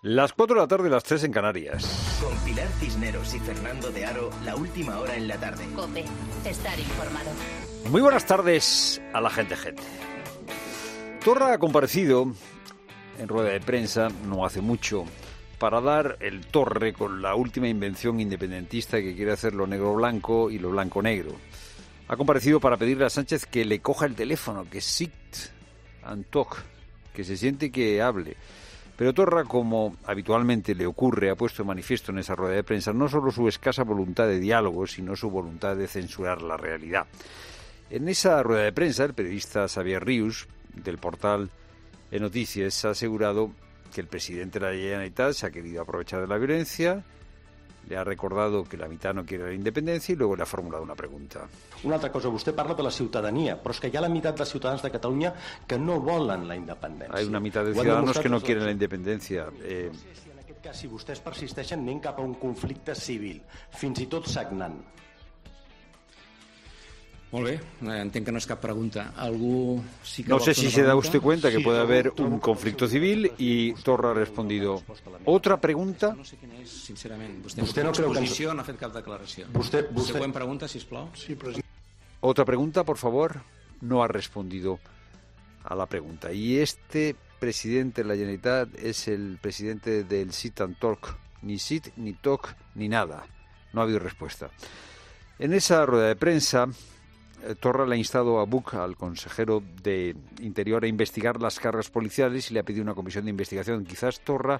Las 4 de la tarde, las 3 en Canarias. Con Pilar Cisneros y Fernando de Aro, la última hora en la tarde. COPE, estar informado. Muy buenas tardes a la gente. Torra ha comparecido en rueda de prensa no hace mucho para dar el torre con la última invención independentista que quiere hacer lo negro-blanco y lo blanco-negro. Ha comparecido para pedirle a Sánchez que le coja el teléfono, que sit and talk, que se siente que hable. Pero Torra, como habitualmente le ocurre, ha puesto de manifiesto en esa rueda de prensa no solo su escasa voluntad de diálogo, sino su voluntad de censurar la realidad. En esa rueda de prensa, el periodista Xavier Rius, del portal Noticias, ha asegurado que el presidente de la Generalitat se ha querido aprovechar de la violencia, le ha recordado que la mitad no quiere la independencia y luego le ha formulado una pregunta. Una altra cosa, vostè parla de la ciutadania, però és que hi ha la meitat de ciutadans de Catalunya que no volen la independència. Hay una mitad de ciudadanos que no quieren la independencia. No sé si en aquest cas, si vostès persisteixen, anem cap a un conflicte civil, fins i tot sagnant. Molt bé, entenc que no és cap pregunta. Algú sí que no sé si se da usted cuenta que puede haber un conflicto civil y Torra ha respondido. ¿Otra pregunta? No sé quina és, sincerament. Vostè no creu que... Exposició, no ha fet cap declaració. Següent pregunta, sisplau. Sí, president. Otra pregunta, por favor. No ha respondido a la pregunta. Y este presidente de la Generalitat es el presidente del sit and talk. Ni sit, ni talk, ni nada. No ha habido respuesta. En esa rueda de prensa, Torra le ha instado a Buch, al consejero de Interior, a investigar las cargas policiales y le ha pedido una comisión de investigación. Quizás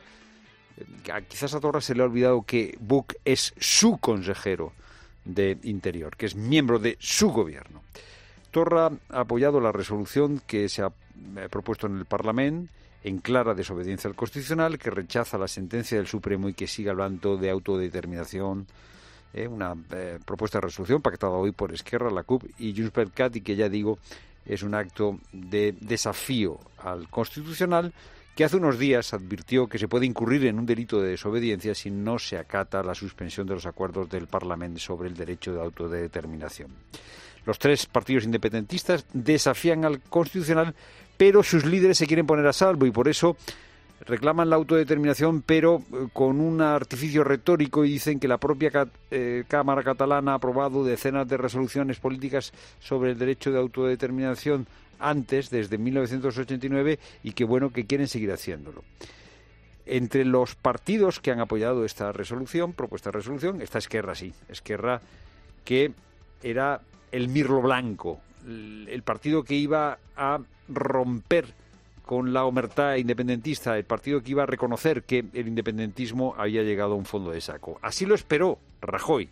a Torra se le ha olvidado que Buch es su consejero de Interior, que es miembro de su gobierno. Torra ha apoyado la resolución que se ha propuesto en el Parlamento en clara desobediencia al Constitucional, que rechaza la sentencia del Supremo y que sigue hablando de autodeterminación. Una propuesta de resolución pactada hoy por Esquerra, la CUP y Junts per Cat, y que ya digo es un acto de desafío al Constitucional, que hace unos días advirtió que se puede incurrir en un delito de desobediencia si no se acata la suspensión de los acuerdos del Parlamento sobre el derecho de autodeterminación. Los tres partidos independentistas desafían al Constitucional, pero sus líderes se quieren poner a salvo y por eso reclaman la autodeterminación, pero con un artificio retórico, y dicen que la propia Cámara catalana ha aprobado decenas de resoluciones políticas sobre el derecho de autodeterminación antes, desde 1989, y que bueno, que quieren seguir haciéndolo. Entre los partidos que han apoyado esta propuesta de resolución, está Esquerra, sí. Esquerra, que era el mirlo blanco, el partido que iba a romper con la omertá independentista, el partido que iba a reconocer que el independentismo había llegado a un fondo de saco. Así lo esperó Rajoy.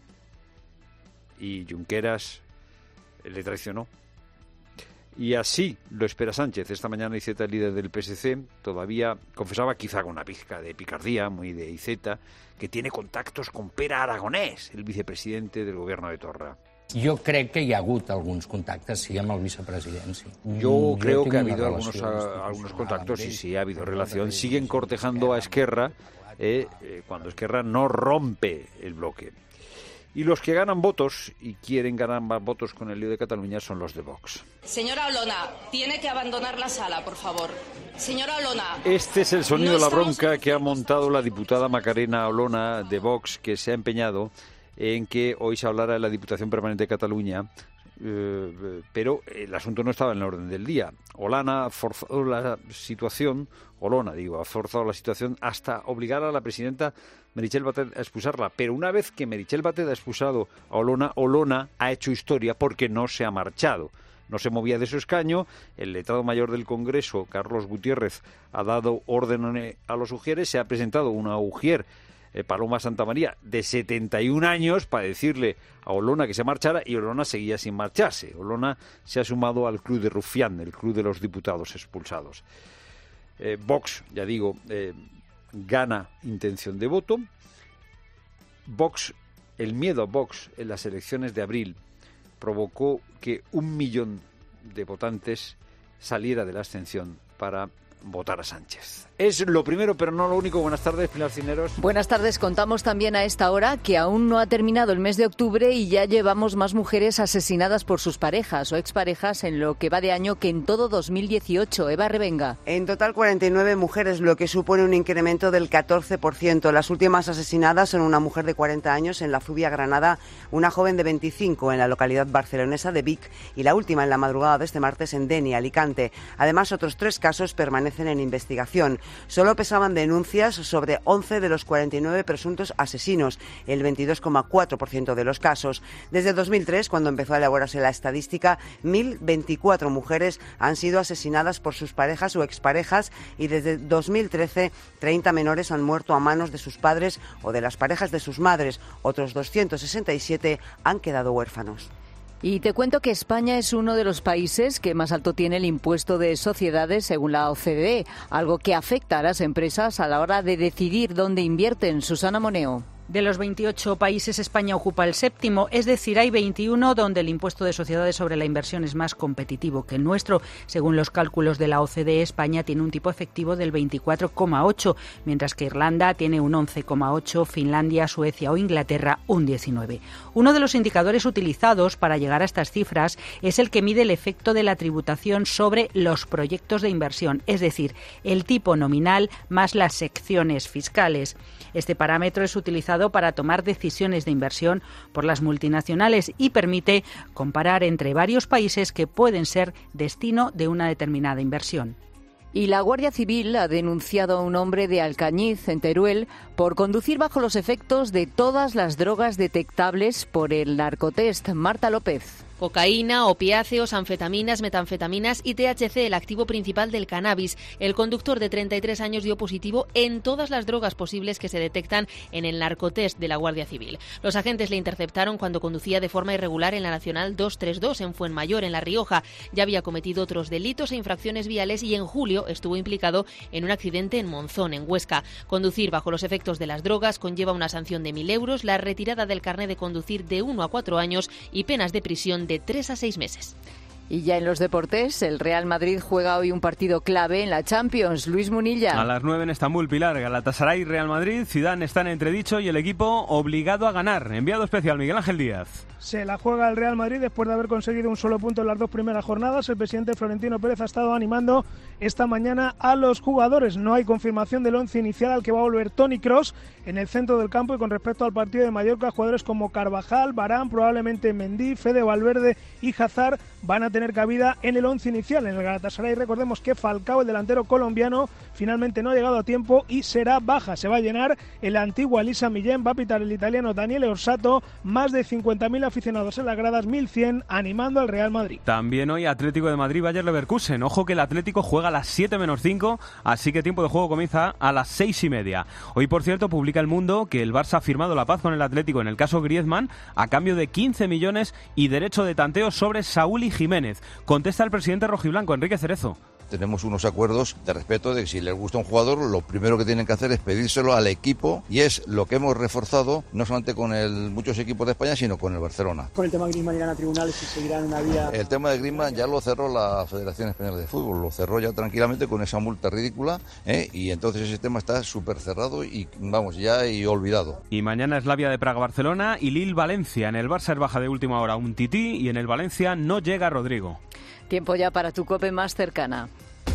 Y Junqueras le traicionó. Y así lo espera Sánchez. Esta mañana Iceta, el líder del PSC, todavía confesaba, quizá con una pizca de picardía, muy de Iceta, que tiene contactos con Pere Aragonès, el vicepresidente del gobierno de Torra. Jo crec que hi ha hagut alguns contactes, sí, amb el vicepresident, sí. Yo creo que ha habido algunos contactos y sí, ha habido relación. Siguen cortejando a Esquerra cuando Esquerra no rompe el bloque. Y los que ganan votos y quieren ganar más votos con el lío de Cataluña son los de Vox. Señora Olona, tiene que abandonar la sala, por favor. Señora Olona. Este es el sonido de la bronca que ha montado la diputada Macarena Olona de Vox, que se ha empeñado en que hoy se hablara de la Diputación Permanente de Cataluña, pero el asunto no estaba en el orden del día. Olona ha forzado la situación hasta obligar a la presidenta Meritxell Batet a expulsarla. Pero una vez que Meritxell Batet ha expulsado a Olona ha hecho historia porque no se ha marchado. No se movía de su escaño. El letrado mayor del Congreso, Carlos Gutiérrez, ha dado orden a los ujieres. Se ha presentado una ujier, Paloma Santamaría, de 71 años, para decirle a Olona que se marchara, y Olona seguía sin marcharse. Olona se ha sumado al club de Rufián, el club de los diputados expulsados. Vox, ya digo, gana intención de voto. Vox, el miedo a Vox en las elecciones de abril provocó que 1 millón de votantes saliera de la abstención para votar a Sánchez. Es lo primero, pero no lo único. Buenas tardes, Pilar Cisneros. Buenas tardes. Contamos también a esta hora que aún no ha terminado el mes de octubre y ya llevamos más mujeres asesinadas por sus parejas o exparejas en lo que va de año que en todo 2018. Eva Revenga. En total 49 mujeres, lo que supone un incremento del 14%. Las últimas asesinadas son una mujer de 40 años en la Zubia, Granada, una joven de 25 en la localidad barcelonesa de Vic y la última en la madrugada de este martes en Denia, Alicante. Además, otros 3 casos permanecen en investigación. Solo pesaban denuncias sobre 11 de los 49 presuntos asesinos, el 22,4% de los casos. Desde 2003, cuando empezó a elaborarse la estadística, 1.024 mujeres han sido asesinadas por sus parejas o exparejas y desde 2013, 30 menores han muerto a manos de sus padres o de las parejas de sus madres. Otros 267 han quedado huérfanos. Y te cuento que España es uno de los países que más alto tiene el impuesto de sociedades según la OCDE, algo que afecta a las empresas a la hora de decidir dónde invierten. Susana Moneo. De los 28 países, España ocupa el 7º, es decir, hay 21 donde el impuesto de sociedades sobre la inversión es más competitivo que el nuestro. Según los cálculos de la OCDE, España tiene un tipo efectivo del 24,8, mientras que Irlanda tiene un 11,8, Finlandia, Suecia o Inglaterra un 19. Uno de los indicadores utilizados para llegar a estas cifras es el que mide el efecto de la tributación sobre los proyectos de inversión, es decir, el tipo nominal más las secciones fiscales. Este parámetro es utilizado para tomar decisiones de inversión por las multinacionales y permite comparar entre varios países que pueden ser destino de una determinada inversión. Y la Guardia Civil ha denunciado a un hombre de Alcañiz, en Teruel, por conducir bajo los efectos de todas las drogas detectables por el narcotest. Marta López. Cocaína, opiáceos, anfetaminas, metanfetaminas y THC, el activo principal del cannabis. El conductor de 33 años dio positivo en todas las drogas posibles que se detectan en el narcotest de la Guardia Civil. Los agentes le interceptaron cuando conducía de forma irregular en la Nacional 232 en Fuenmayor, en La Rioja. Ya había cometido otros delitos e infracciones viales y en julio estuvo implicado en un accidente en Monzón, en Huesca. Conducir bajo los efectos de las drogas conlleva una sanción de 1.000 euros, la retirada del carné de conducir de 1 a 4 años y penas de prisión de 3 a 6 meses. Y ya en los deportes, el Real Madrid juega hoy un partido clave en la Champions. Luis Munilla. A las 9 en Estambul, Pilar. Galatasaray, Real Madrid, Zidane está en entredicho y el equipo obligado a ganar. Enviado especial Miguel Ángel Díaz. Se la juega el Real Madrid después de haber conseguido un solo punto en las 2 primeras jornadas. El presidente Florentino Pérez ha estado animando esta mañana a los jugadores. No hay confirmación del once inicial al que va a volver Toni Kroos en el centro del campo, y con respecto al partido de Mallorca, jugadores como Carvajal, Varane, probablemente Mendy, Fede Valverde y Hazard van a tener cabida en el once inicial. En el Galatasaray, recordemos que Falcao, el delantero colombiano, finalmente no ha llegado a tiempo y será baja. Se va a llenar el antiguo Elisa Millén, va a pitar el italiano Daniele Orsato, más de 50.000 aficionados en las gradas, 1.100 animando al Real Madrid. También hoy Atlético de Madrid, Bayer Leverkusen. Ojo que el Atlético juega a las 7 menos 5, así que tiempo de juego comienza a las 6:30. Hoy, por cierto, publica El Mundo que el Barça ha firmado la paz con el Atlético en el caso Griezmann a cambio de 15 millones y derecho de tanteo sobre Saúl y Jiménez. Contesta el presidente rojiblanco, Enrique Cerezo. Tenemos unos acuerdos de respeto de que si les gusta un jugador, lo primero que tienen que hacer es pedírselo al equipo, y es lo que hemos reforzado no solamente con muchos equipos de España, sino con el Barcelona. Con el tema de Griezmann irán a tribunales y seguirán una vía. El tema de Griezmann ya lo cerró la Federación Española de Fútbol, lo cerró ya tranquilamente con esa multa ridícula, y entonces ese tema está súper cerrado y vamos, ya y olvidado. Y mañana Slavia de Praga-Barcelona y Lille-Valencia. En el Barça es baja de última hora un Tití y en el Valencia no llega Rodrigo. Tiempo ya para tu COPE más cercana.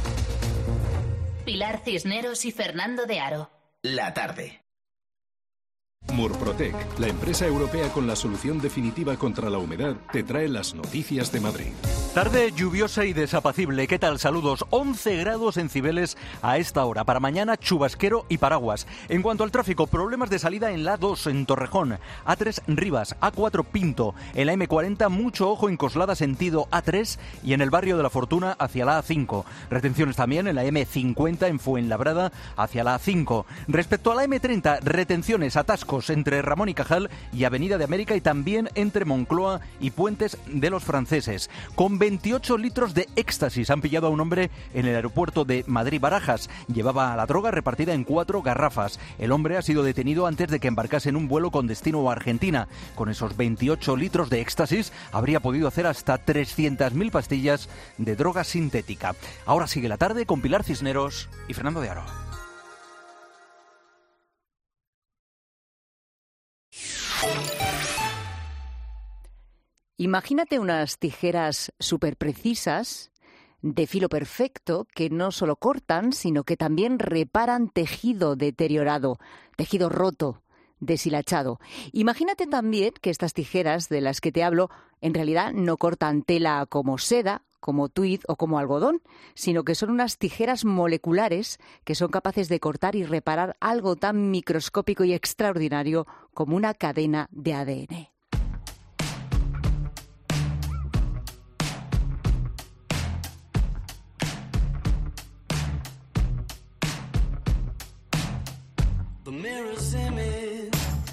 Pilar Cisneros y Fernando de Aro. La tarde. Murprotec, la empresa europea con la solución definitiva contra la humedad, te trae las noticias de Madrid. Tarde lluviosa y desapacible. ¿Qué tal? Saludos. 11 grados en Cibeles a esta hora. Para mañana, chubasquero y paraguas. En cuanto al tráfico, problemas de salida en la A2 en Torrejón, A3 Rivas, A4 Pinto. En la M40, mucho ojo en Coslada sentido A3 y en el barrio de la Fortuna hacia la A5. Retenciones también en la M50 en Fuenlabrada hacia la A5. Respecto a la M30, retenciones, atascos Kioscos entre Ramón y Cajal y Avenida de América, y también entre Moncloa y Puentes de los Franceses. Con 28 litros de éxtasis han pillado a un hombre en el aeropuerto de Madrid-Barajas. Llevaba la droga repartida en 4 garrafas. El hombre ha sido detenido antes de que embarcase en un vuelo con destino a Argentina. Con esos 28 litros de éxtasis habría podido hacer hasta 300.000 pastillas de droga sintética. Ahora sigue la tarde con Pilar Cisneros y Fernando de Aro. Imagínate unas tijeras súper precisas, de filo perfecto, que no solo cortan, sino que también reparan tejido deteriorado, tejido roto, deshilachado. Imagínate también que estas tijeras de las que te hablo en realidad no cortan tela como seda, como tweed o como algodón, sino que son unas tijeras moleculares que son capaces de cortar y reparar algo tan microscópico y extraordinario como una cadena de ADN. The mirror's image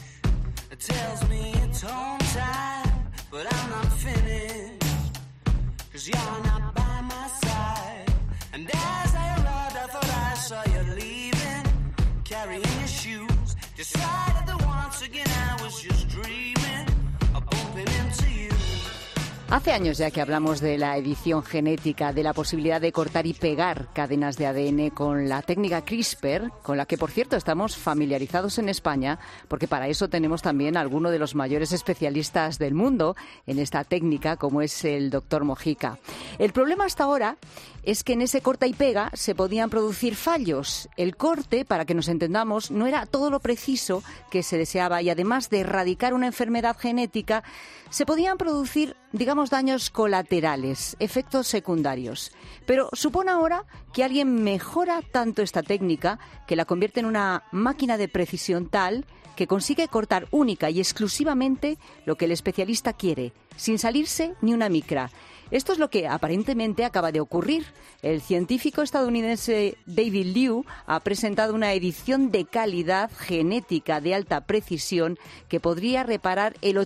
tells me it's home time, but I'm not finished, 'cause you're not by my side. And as I arrived, I thought I saw you leaving, carrying your shoes. Decided that once again I was just dreaming of bumping into you. Hace años ya que hablamos de la edición genética, de la posibilidad de cortar y pegar cadenas de ADN con la técnica CRISPR, con la que, por cierto, estamos familiarizados en España, porque para eso tenemos también a alguno de los mayores especialistas del mundo en esta técnica, como es el doctor Mojica. El problema hasta ahora es que en ese corta y pega se podían producir fallos. El corte, para que nos entendamos, no era todo lo preciso que se deseaba, y además de erradicar una enfermedad genética, se podían producir, digamos, daños colaterales, efectos secundarios. Pero supone ahora que alguien mejora tanto esta técnica que la convierte en una máquina de precisión tal que consigue cortar única y exclusivamente lo que el especialista quiere, sin salirse ni una micra. Esto es lo que aparentemente acaba de ocurrir. El científico estadounidense David Liu ha presentado una edición de calidad genética de alta precisión que podría reparar el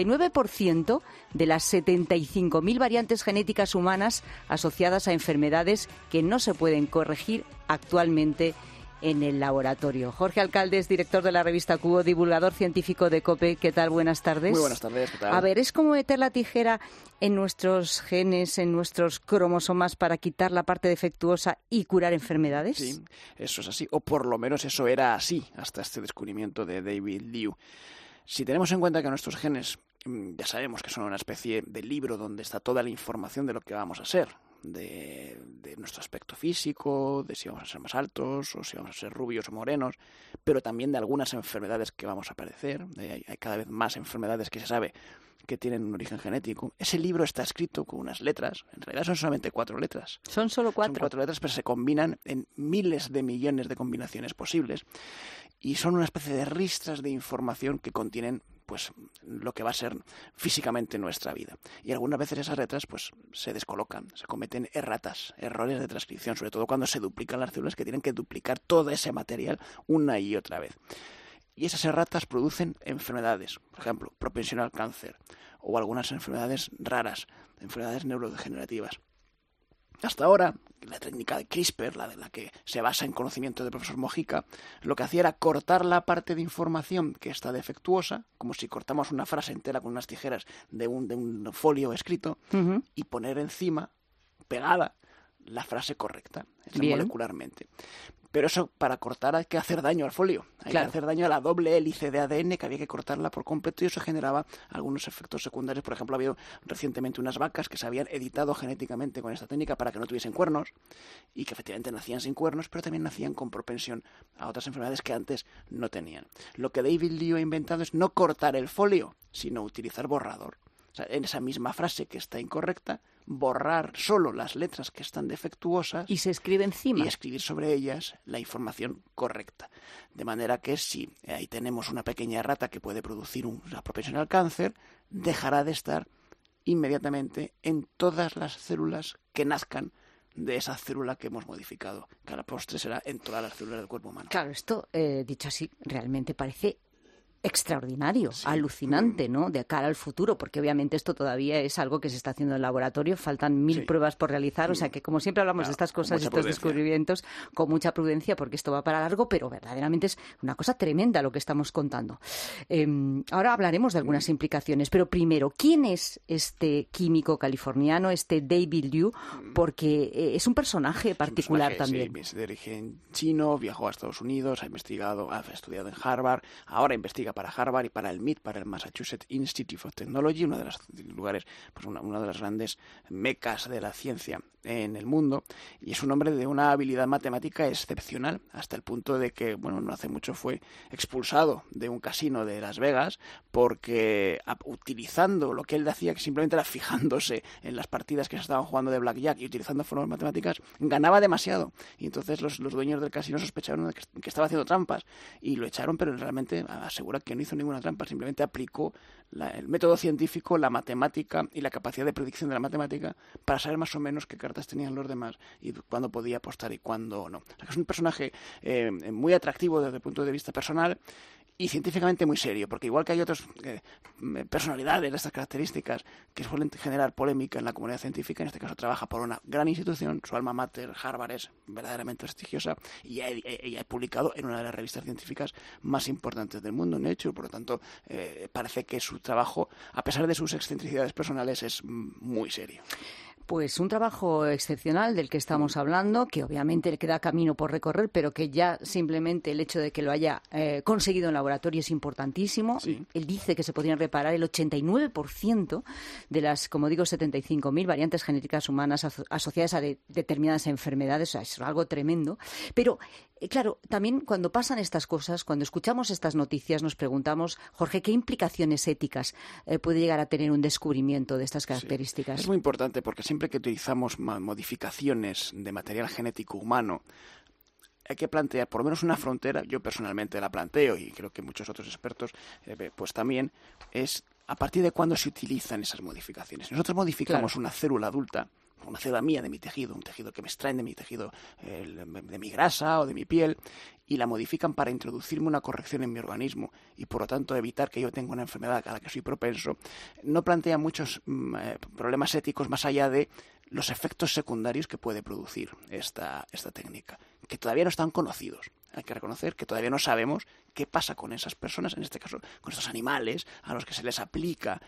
89% de las 75.000 variantes genéticas humanas asociadas a enfermedades que no se pueden corregir actualmente en el laboratorio. Jorge Alcalde es director de la revista Cubo, divulgador científico de COPE. ¿Qué tal? Buenas tardes. Muy buenas tardes, ¿qué tal? A ver, ¿es como meter la tijera en nuestros genes, en nuestros cromosomas para quitar la parte defectuosa y curar enfermedades? Sí, eso es así, o por lo menos eso era así hasta este descubrimiento de David Liu. Si tenemos en cuenta que nuestros genes, ya sabemos que son una especie de libro donde está toda la información de lo que vamos a ser, de nuestro aspecto físico, de si vamos a ser más altos o si vamos a ser rubios o morenos, pero también de algunas enfermedades que vamos a padecer. Hay cada vez más enfermedades que se sabe que tienen un origen genético. Ese libro está escrito con unas letras, en realidad son solamente 4 letras. Son solo 4. Son 4 letras, pero se combinan en miles de millones de combinaciones posibles y son una especie de ristras de información que contienen pues lo que va a ser físicamente nuestra vida. Y algunas veces esas letras pues se descolocan, se cometen errores de transcripción, sobre todo cuando se duplican las células que tienen que duplicar todo ese material una y otra vez. Y esas erratas producen enfermedades, por ejemplo, propensión al cáncer o algunas enfermedades raras, enfermedades neurodegenerativas. Hasta ahora, la técnica de CRISPR, la de la que se basa en conocimiento del profesor Mojica, lo que hacía era cortar la parte de información que está defectuosa, como si cortamos una frase entera con unas tijeras de un folio escrito, y poner encima, pegada, la frase correcta, molecularmente. Pero eso, para cortar, hay que hacer daño al folio. Hay que hacer daño a la doble hélice de ADN, que había que cortarla por completo, y eso generaba algunos efectos secundarios. Por ejemplo, ha habido recientemente unas vacas que se habían editado genéticamente con esta técnica para que no tuviesen cuernos, y que efectivamente nacían sin cuernos, pero también nacían con propensión a otras enfermedades que antes no tenían. Lo que David Liu ha inventado es no cortar el folio, sino utilizar borrador. O sea, en esa misma frase que está incorrecta, borrar solo las letras que están defectuosas y se escribe encima y escribir sobre ellas la información correcta. De manera que si ahí tenemos una pequeña errata que puede producir una propensión al cáncer, dejará de estar inmediatamente en todas las células que nazcan de esa célula que hemos modificado, que a la postre será en todas las células del cuerpo humano. Claro, esto, dicho así, realmente parece extraordinario, alucinante, ¿no? De cara al futuro, porque obviamente esto todavía es algo que se está haciendo en el laboratorio, faltan 1000 pruebas por realizar, o sea que como siempre hablamos de estas cosas, estos descubrimientos, con mucha prudencia, porque esto va para largo, pero verdaderamente es una cosa tremenda lo que estamos contando. Ahora hablaremos de algunas implicaciones, pero primero, ¿quién es este químico californiano, este David Liu? Porque es un personaje particular también. Sí, es de origen chino, viajó a Estados Unidos, ha investigado, ha estudiado en Harvard, ahora investiga para Harvard y para el MIT, para el Massachusetts Institute of Technology, uno de los lugares, pues una de las grandes mecas de la ciencia en el mundo, y es un hombre de una habilidad matemática excepcional, hasta el punto de que, bueno, no hace mucho fue expulsado de un casino de Las Vegas porque utilizando lo que él decía, que simplemente era fijándose en las partidas que se estaban jugando de blackjack y utilizando fórmulas matemáticas, ganaba demasiado, y entonces los dueños del casino sospecharon de que estaba haciendo trampas y lo echaron, pero realmente asegura que no hizo ninguna trampa, simplemente aplicó el método científico, la matemática y la capacidad de predicción de la matemática para saber más o menos qué cartas tenían los demás y cuándo podía apostar y cuándo no. O sea, que es un personaje muy atractivo desde el punto de vista personal y científicamente muy serio, porque igual que hay otras personalidades de estas características que suelen generar polémica en la comunidad científica, en este caso trabaja por una gran institución, su alma mater, Harvard, es verdaderamente prestigiosa y ha publicado en una de las revistas científicas más importantes del mundo, Nature, por lo tanto parece que su trabajo, a pesar de sus excentricidades personales, es muy serio. Pues un trabajo excepcional del que estamos hablando, que obviamente le queda camino por recorrer, pero que ya simplemente el hecho de que lo haya conseguido en laboratorio es importantísimo. Sí. Él dice que se podrían reparar el 89% de las, como digo, 75.000 variantes genéticas humanas asociadas a determinadas enfermedades. O sea, es algo tremendo. Pero, claro, también cuando pasan estas cosas, cuando escuchamos estas noticias, nos preguntamos, Jorge, ¿qué implicaciones éticas puede llegar a tener un descubrimiento de estas características? Sí. Es muy importante porque siempre que utilizamos modificaciones de material genético humano, hay que plantear por lo menos una frontera. Yo personalmente la planteo y creo que muchos otros expertos pues también, es a partir de cuándo se utilizan esas modificaciones. Nosotros modificamos una célula adulta, una célula mía de mi tejido, un tejido que me extraen de mi tejido, de mi grasa o de mi piel, y la modifican para introducirme una corrección en mi organismo y por lo tanto evitar que yo tenga una enfermedad a la que soy propenso. No plantea muchos problemas éticos más allá de los efectos secundarios que puede producir esta técnica, que todavía no están conocidos. Hay que reconocer que todavía no sabemos qué pasa con esas personas, en este caso con estos animales a los que se les aplica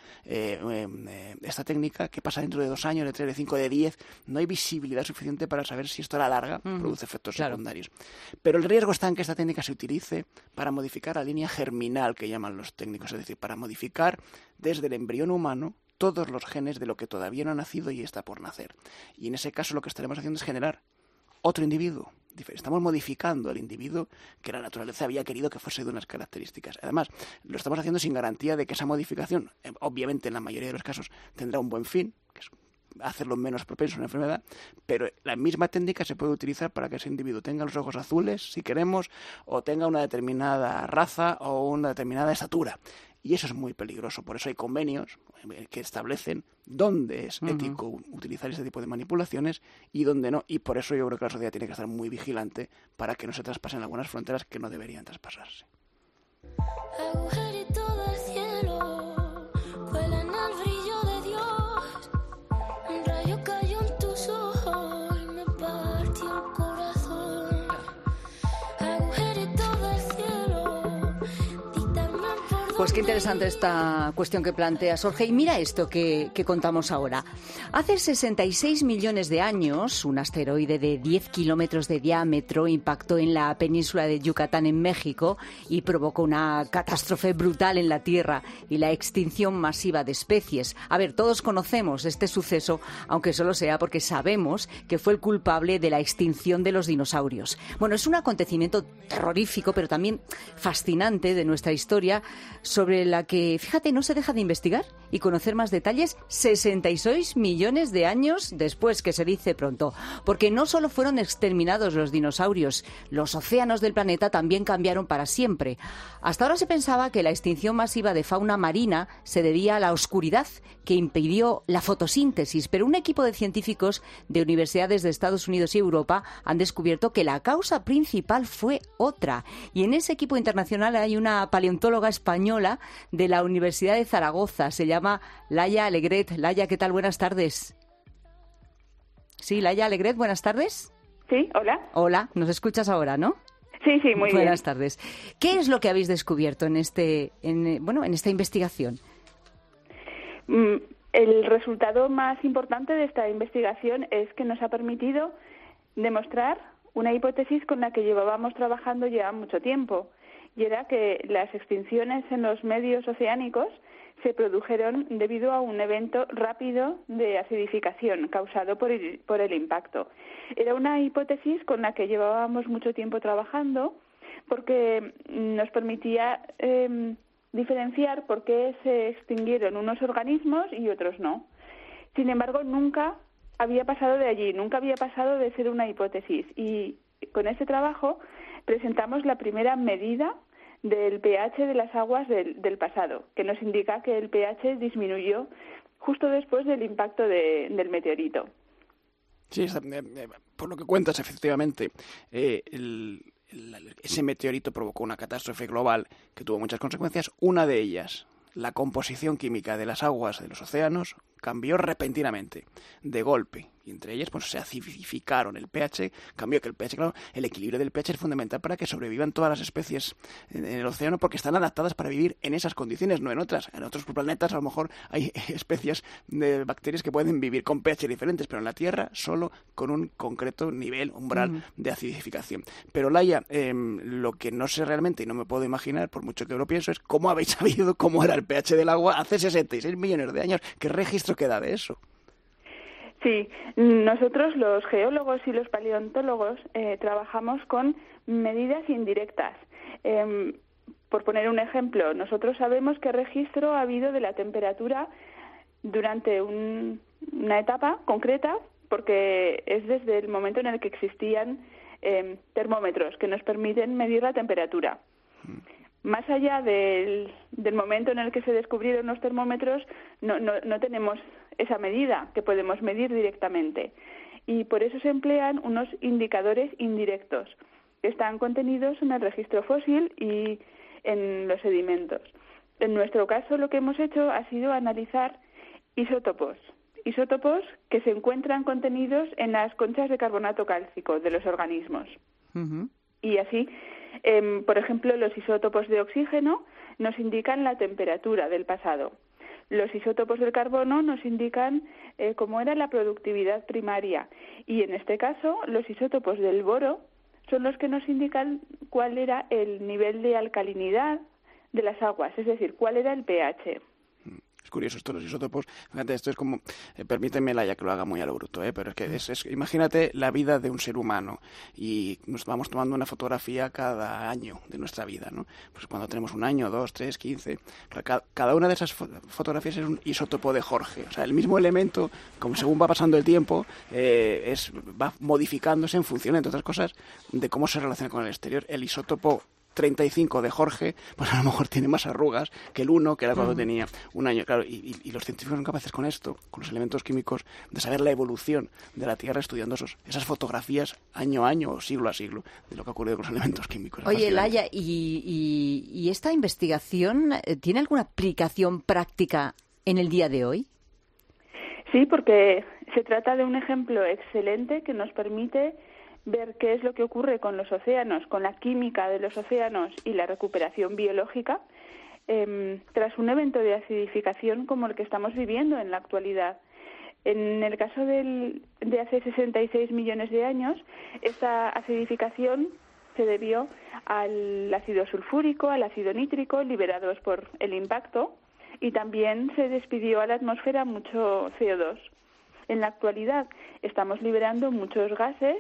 esta técnica, qué pasa dentro de 2 años, de 3, de 5, de 10. No hay visibilidad suficiente para saber si esto a la larga produce efectos secundarios. Pero el riesgo está en que esta técnica se utilice para modificar la línea germinal que llaman los técnicos, es decir, para modificar desde el embrión humano todos los genes de lo que todavía no ha nacido y está por nacer. Y en ese caso lo que estaremos haciendo es generar otro individuo. Estamos modificando al individuo que la naturaleza había querido que fuese de unas características. Además, lo estamos haciendo sin garantía de que esa modificación, obviamente en la mayoría de los casos, tendrá un buen fin, que es hacerlo menos propenso a una enfermedad, pero la misma técnica se puede utilizar para que ese individuo tenga los ojos azules, si queremos, o tenga una determinada raza o una determinada estatura. Y eso es muy peligroso. Por eso hay convenios que establecen dónde es ético utilizar ese tipo de manipulaciones y dónde no. Y por eso yo creo que la sociedad tiene que estar muy vigilante para que no se traspasen algunas fronteras que no deberían traspasarse. Agujerito del cielo, cuela en el brillo de Dios. Un rayo cayó en tus ojos y me partió el corazón. Agujerito del cielo, dítame por Pues qué interesante esta cuestión que planteas, Jorge. Y mira esto que contamos ahora. Hace 66 millones de años, un asteroide de 10 kilómetros de diámetro impactó en la península de Yucatán, en México, y provocó una catástrofe brutal en la Tierra y la extinción masiva de especies. A ver, todos conocemos este suceso, aunque solo sea porque sabemos que fue el culpable de la extinción de los dinosaurios. Bueno, es un acontecimiento terrorífico, pero también fascinante de nuestra historia, sobre la que, fíjate, no se deja de investigar y conocer más detalles 66 millones de años después, que se dice pronto. Porque no solo fueron exterminados los dinosaurios, los océanos del planeta también cambiaron para siempre. Hasta ahora se pensaba que la extinción masiva de fauna marina se debía a la oscuridad que impidió la fotosíntesis, pero un equipo de científicos de universidades de Estados Unidos y Europa han descubierto que la causa principal fue otra. Y en ese equipo internacional hay una paleontóloga española de la Universidad de Zaragoza, se llama Laia Alegret. Laia, ¿qué tal? Buenas tardes. Sí, Laia Alegret, buenas tardes. Sí, hola. Hola, nos escuchas ahora, ¿no? Sí, muy bien. Buenas tardes. ¿Qué es lo que habéis descubierto en esta investigación? El resultado más importante de esta investigación es que nos ha permitido demostrar una hipótesis con la que llevábamos trabajando ya mucho tiempo, y era que las extinciones en los medios oceánicos se produjeron debido a un evento rápido de acidificación causado por el impacto. Era una hipótesis con la que llevábamos mucho tiempo trabajando porque nos permitía diferenciar por qué se extinguieron unos organismos y otros no. Sin embargo, nunca había pasado de allí, nunca había pasado de ser una hipótesis, y con este trabajo presentamos la primera medida del pH de las aguas del pasado, que nos indica que el pH disminuyó justo después del impacto del meteorito. Sí, por lo que cuentas, efectivamente, ese meteorito provocó una catástrofe global que tuvo muchas consecuencias. Una de ellas, la composición química de las aguas de los océanos, cambió repentinamente, de golpe. Y entre ellas se acidificaron, el pH cambió, que el pH, claro, el equilibrio del pH es fundamental para que sobrevivan todas las especies en el océano, porque están adaptadas para vivir en esas condiciones, no en otras. En otros planetas a lo mejor hay especies de bacterias que pueden vivir con pH diferentes, pero en la Tierra solo con un concreto nivel, umbral de acidificación. Pero Laia, lo que no sé realmente y no me puedo imaginar, por mucho que lo pienso, es cómo habéis sabido cómo era el pH del agua hace 66 millones de años. ¿Qué registro queda de eso? Sí, nosotros los geólogos y los paleontólogos trabajamos con medidas indirectas. Por poner un ejemplo, nosotros sabemos qué registro ha habido de la temperatura durante una etapa concreta, porque es desde el momento en el que existían termómetros que nos permiten medir la temperatura. Más allá del momento en el que se descubrieron los termómetros, no tenemos esa medida que podemos medir directamente. Y por eso se emplean unos indicadores indirectos que están contenidos en el registro fósil y en los sedimentos. En nuestro caso, lo que hemos hecho ha sido analizar isótopos que se encuentran contenidos en las conchas de carbonato cálcico de los organismos. Y así, por ejemplo, los isótopos de oxígeno nos indican la temperatura del pasado. Los isótopos del carbono nos indican cómo era la productividad primaria. Y en este caso, los isótopos del boro son los que nos indican cuál era el nivel de alcalinidad de las aguas, es decir, cuál era el pH. Es curioso esto de los isótopos. Fíjate, esto es como, permíteme, Laia, que lo haga muy a lo bruto, pero es que imagínate la vida de un ser humano y nos vamos tomando una fotografía cada año de nuestra vida, ¿no? Pues cuando tenemos 1 año, 2, 3, 15, cada una de esas fotografías es un isótopo de Jorge. O sea, el mismo elemento, como según va pasando el tiempo, va modificándose en función, entre otras cosas, de cómo se relaciona con el exterior. El isótopo 35 de Jorge, pues a lo mejor tiene más arrugas que el 1, que era cuando tenía 1 año. Claro, y los científicos son capaces con esto, con los elementos químicos, de saber la evolución de la Tierra estudiando esas fotografías año a año o siglo a siglo de lo que ha ocurrido con los elementos químicos. Oye, Laia, ¿y esta investigación tiene alguna aplicación práctica en el día de hoy? Sí, porque se trata de un ejemplo excelente que nos permite ver qué es lo que ocurre con los océanos, con la química de los océanos y la recuperación biológica tras un evento de acidificación como el que estamos viviendo en la actualidad. En el caso de hace 66 millones de años, esta acidificación se debió al ácido sulfúrico, al ácido nítrico liberados por el impacto, y también se despidió a la atmósfera mucho CO2. En la actualidad estamos liberando muchos gases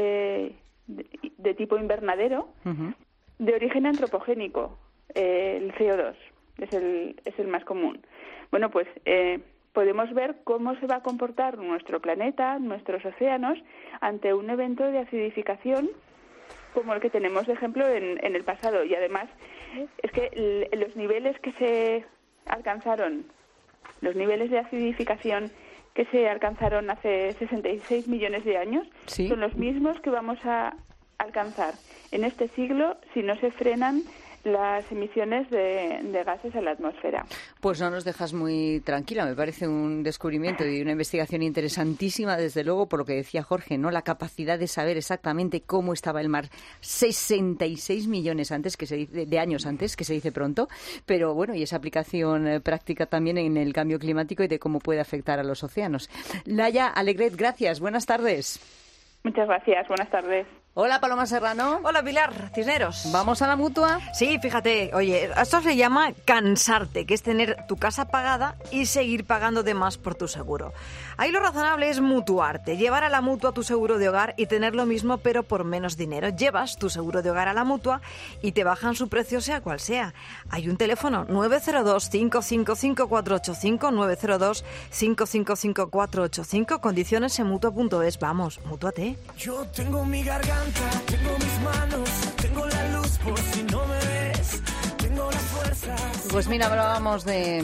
de tipo invernadero de origen antropogénico. El CO2 es el más común. Bueno, pues podemos ver cómo se va a comportar nuestro planeta, nuestros océanos, ante un evento de acidificación como el que tenemos de ejemplo en el pasado. Y además es que los niveles que se alcanzaron, los niveles de acidificación que se alcanzaron hace 66 millones de años, ¿sí?, son los mismos que vamos a alcanzar en este siglo si no se frenan las emisiones de gases a la atmósfera. Pues no nos dejas muy tranquila, me parece un descubrimiento y una investigación interesantísima, desde luego, por lo que decía Jorge, ¿no? La capacidad de saber exactamente cómo estaba el mar 66 millones antes, de años antes, que se dice pronto, pero bueno, y esa aplicación práctica también en el cambio climático y de cómo puede afectar a los océanos. Laia Alegret, gracias, buenas tardes. Muchas gracias, buenas tardes. Hola, Paloma Serrano. Hola, Pilar Cisneros. ¿Vamos a la Mutua? Sí, fíjate, oye, esto se llama cansarte, que es tener tu casa pagada y seguir pagando de más por tu seguro. Ahí lo razonable es mutuarte, llevar a la Mutua tu seguro de hogar y tener lo mismo pero por menos dinero. Llevas tu seguro de hogar a la Mutua y te bajan su precio sea cual sea. Hay un teléfono 902-555-485, 902-555-485, condiciones en Mutua.es. Vamos, mútuate. Yo tengo mi garganta, tengo mis manos, tengo la luz por si no me ves, tengo la fuerza. Pues mira, hablábamos de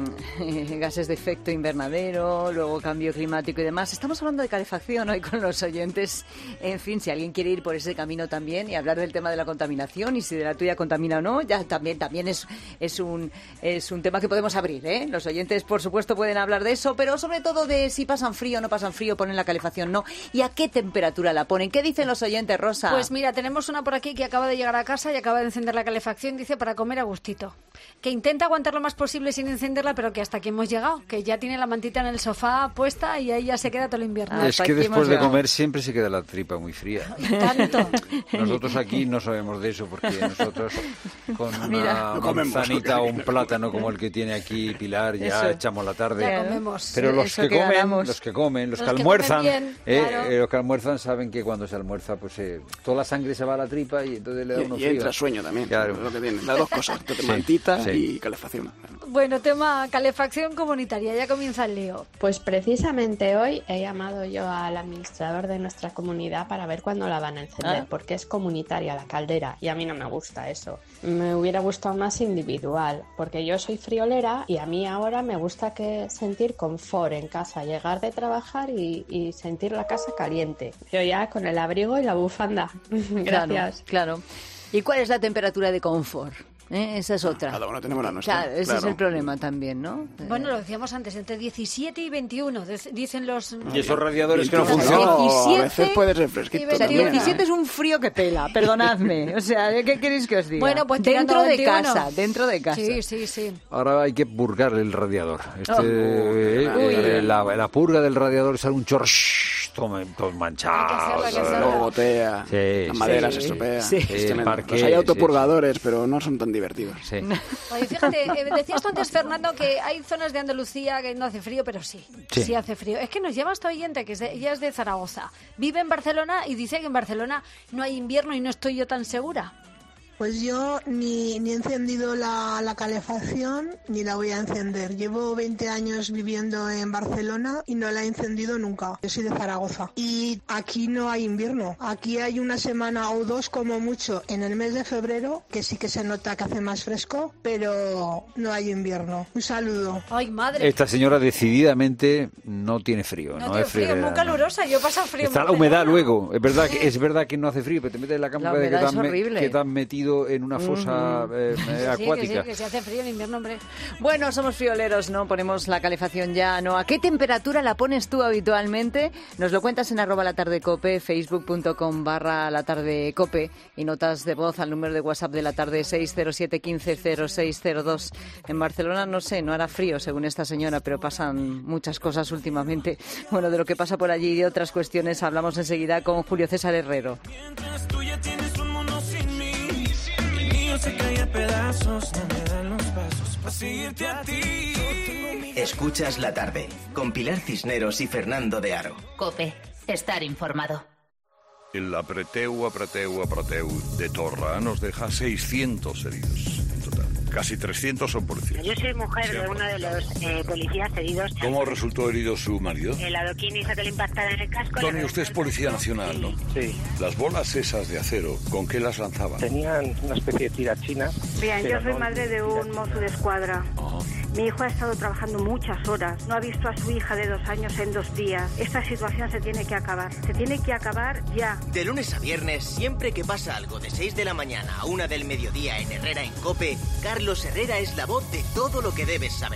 gases de efecto invernadero, luego cambio climático y demás. Estamos hablando de calefacción hoy con los oyentes. En fin, si alguien quiere ir por ese camino también y hablar del tema de la contaminación y si de la tuya contamina o no, ya también es un tema que podemos abrir, ¿eh? Los oyentes, por supuesto, pueden hablar de eso, pero sobre todo de si pasan frío o no pasan frío, ponen la calefacción, no. ¿Y a qué temperatura la ponen? ¿Qué dicen los oyentes, Rosa? Pues mira, tenemos una por aquí que acaba de llegar a casa y acaba de encender la calefacción, dice, para comer a gustito. Que intenta aguantar lo más posible sin encenderla, pero que hasta aquí hemos llegado, que ya tiene la mantita en el sofá puesta y ahí ya se queda todo el invierno. Es que después de comer siempre se queda la tripa muy fría. Tanto. Nosotros aquí no sabemos de eso porque nosotros con una manzanita o un plátano como el que tiene aquí Pilar ya echamos la tarde. Ya comemos. Pero los que comen, los que almuerzan, bien, claro. Los que almuerzan saben que cuando se almuerza pues toda la sangre se va a la tripa y entonces le da uno frío. Y entra sueño también, claro. Es lo que tiene, las dos cosas, mantita y calefacción. Bueno, tema calefacción comunitaria, ya comienza el lío. Pues precisamente hoy he llamado yo al administrador de nuestra comunidad para ver cuándo la van a encender, porque es comunitaria la caldera y a mí no me gusta eso. Me hubiera gustado más individual, porque yo soy friolera y a mí ahora me gusta sentir confort en casa, llegar de trabajar y sentir la casa caliente. Yo ya con el abrigo y la bufanda. Gracias. Claro. ¿Y cuál es la temperatura de confort? Esa es otra. Cada uno tenemos la nuestra. Claro, ese es el problema también, ¿no? Bueno, lo decíamos antes, entre 17 y 21, dicen los... Y esos radiadores que no funcionan. 17 a veces puede ser fresquito. O sea, 17 es un frío que pela, perdonadme. O sea, ¿qué queréis que os diga? Bueno, pues dentro de 21. casa, dentro de casa. Sí. Ahora hay que purgar el radiador. La purga del radiador sale un chorro todo manchado. Luego gotea, la madera se estropea. Los hay autopurgadores, pero no son tan divertidos. Oye, fíjate, decías tú antes, Fernando, que hay zonas de Andalucía que no hace frío, pero sí hace frío. Es que nos lleva esta oyente, que ella es de Zaragoza, vive en Barcelona y dice que en Barcelona no hay invierno y no estoy yo tan segura. Pues yo ni he encendido la calefacción ni la voy a encender. Llevo 20 años viviendo en Barcelona y no la he encendido nunca. Yo soy de Zaragoza. Y aquí no hay invierno. Aquí hay una semana o dos como mucho en el mes de febrero, que sí que se nota que hace más fresco, pero no hay invierno. Un saludo. ¡Ay, madre! Esta señora decididamente no tiene frío. No tiene frío, es muy calurosa. Yo paso frío. Está la humedad luego. Es verdad que no hace frío, pero te metes en la cama de que te han metido en una fosa acuática. Sí, que se hace frío en invierno, hombre. Bueno, somos frioleros, ¿no? Ponemos la calefacción ya, ¿no? ¿A qué temperatura la pones tú habitualmente? Nos lo cuentas en @latardecope, facebook.com/latardecope y notas de voz al número de WhatsApp de la tarde 607 15 0602. En Barcelona, no sé, no hará frío según esta señora, pero pasan muchas cosas últimamente. Bueno, de lo que pasa por allí y de otras cuestiones hablamos enseguida con Julio César Herrero. Se cae a pedazos, no me dan los pasos para seguirte a ti. Escuchas La Tarde, con Pilar Cisneros y Fernando de Aro. COPE, estar informado. El apreteu de Torra nos deja 600 heridos en total. Casi 300 son policías. Yo soy mujer de uno de los policías heridos. ¿Cómo resultó herido su marido? El adoquín hizo que le impactara en el casco. Tony, usted es policía nacional, ¿no? Sí. Las bolas esas de acero, ¿con qué las lanzaban? Tenían una especie de tirachina. Bien, yo soy madre de un mozo de escuadra. Mi hijo ha estado trabajando muchas horas. No ha visto a su hija de 2 años en 2 días. Esta situación se tiene que acabar. Se tiene que acabar ya. De lunes a viernes, siempre que pasa algo de 6 de la mañana a 1 del mediodía en Herrera en COPE, Carlos Herrera es la voz de todo lo que debes saber.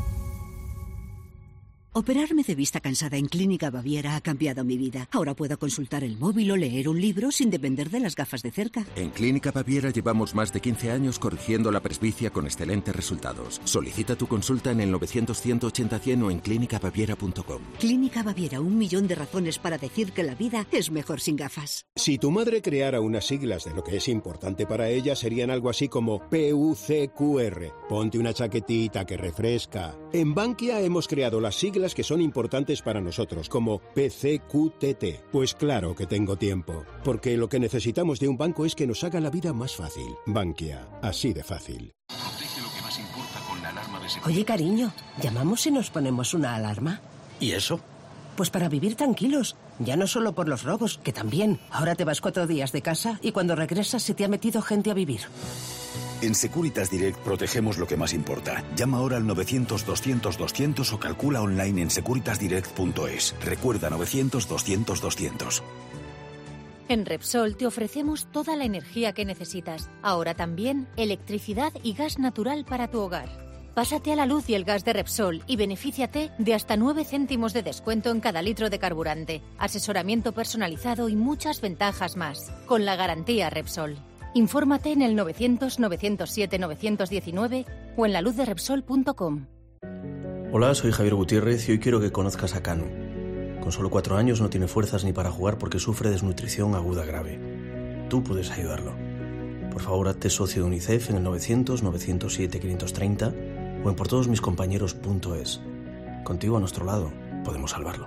Operarme de vista cansada en Clínica Baviera ha cambiado mi vida. Ahora puedo consultar el móvil o leer un libro sin depender de las gafas de cerca. En Clínica Baviera llevamos más de 15 años corrigiendo la presbicia con excelentes resultados. Solicita tu consulta en el 900-180-100 o en clínicabaviera.com. Clínica Baviera, 1 millón de razones para decir que la vida es mejor sin gafas. Si tu madre creara unas siglas de lo que es importante para ella, serían algo así como PUCQR. Ponte una chaquetita que refresca. En Bankia hemos creado las siglas que son importantes para nosotros, como PCQTT. Pues claro que tengo tiempo, porque lo que necesitamos de un banco es que nos haga la vida más fácil. Bankia, así de fácil. Protege lo que más importa con la alarma de seguridad. Oye, cariño, ¿llamamos y nos ponemos una alarma? ¿Y eso? Pues para vivir tranquilos, ya no solo por los robos, que también. Ahora te vas 4 días de casa y cuando regresas se te ha metido gente a vivir. En Securitas Direct protegemos lo que más importa. Llama ahora al 900-200-200 o calcula online en securitasdirect.es. Recuerda 900-200-200. En Repsol te ofrecemos toda la energía que necesitas. Ahora también electricidad y gas natural para tu hogar. Pásate a la luz y el gas de Repsol y benefíciate de hasta 9 céntimos de descuento en cada litro de carburante, asesoramiento personalizado y muchas ventajas más. Con la garantía Repsol. Infórmate en el 900-907-919 o en laluzderepsol.com. Hola, soy Javier Gutiérrez y hoy quiero que conozcas a Canu. Con solo 4 años no tiene fuerzas ni para jugar porque sufre desnutrición aguda grave. Tú puedes ayudarlo. Por favor, hazte socio de UNICEF en el 900-907-530 o en portodosmiscompañeros.es. Contigo a nuestro lado, podemos salvarlo.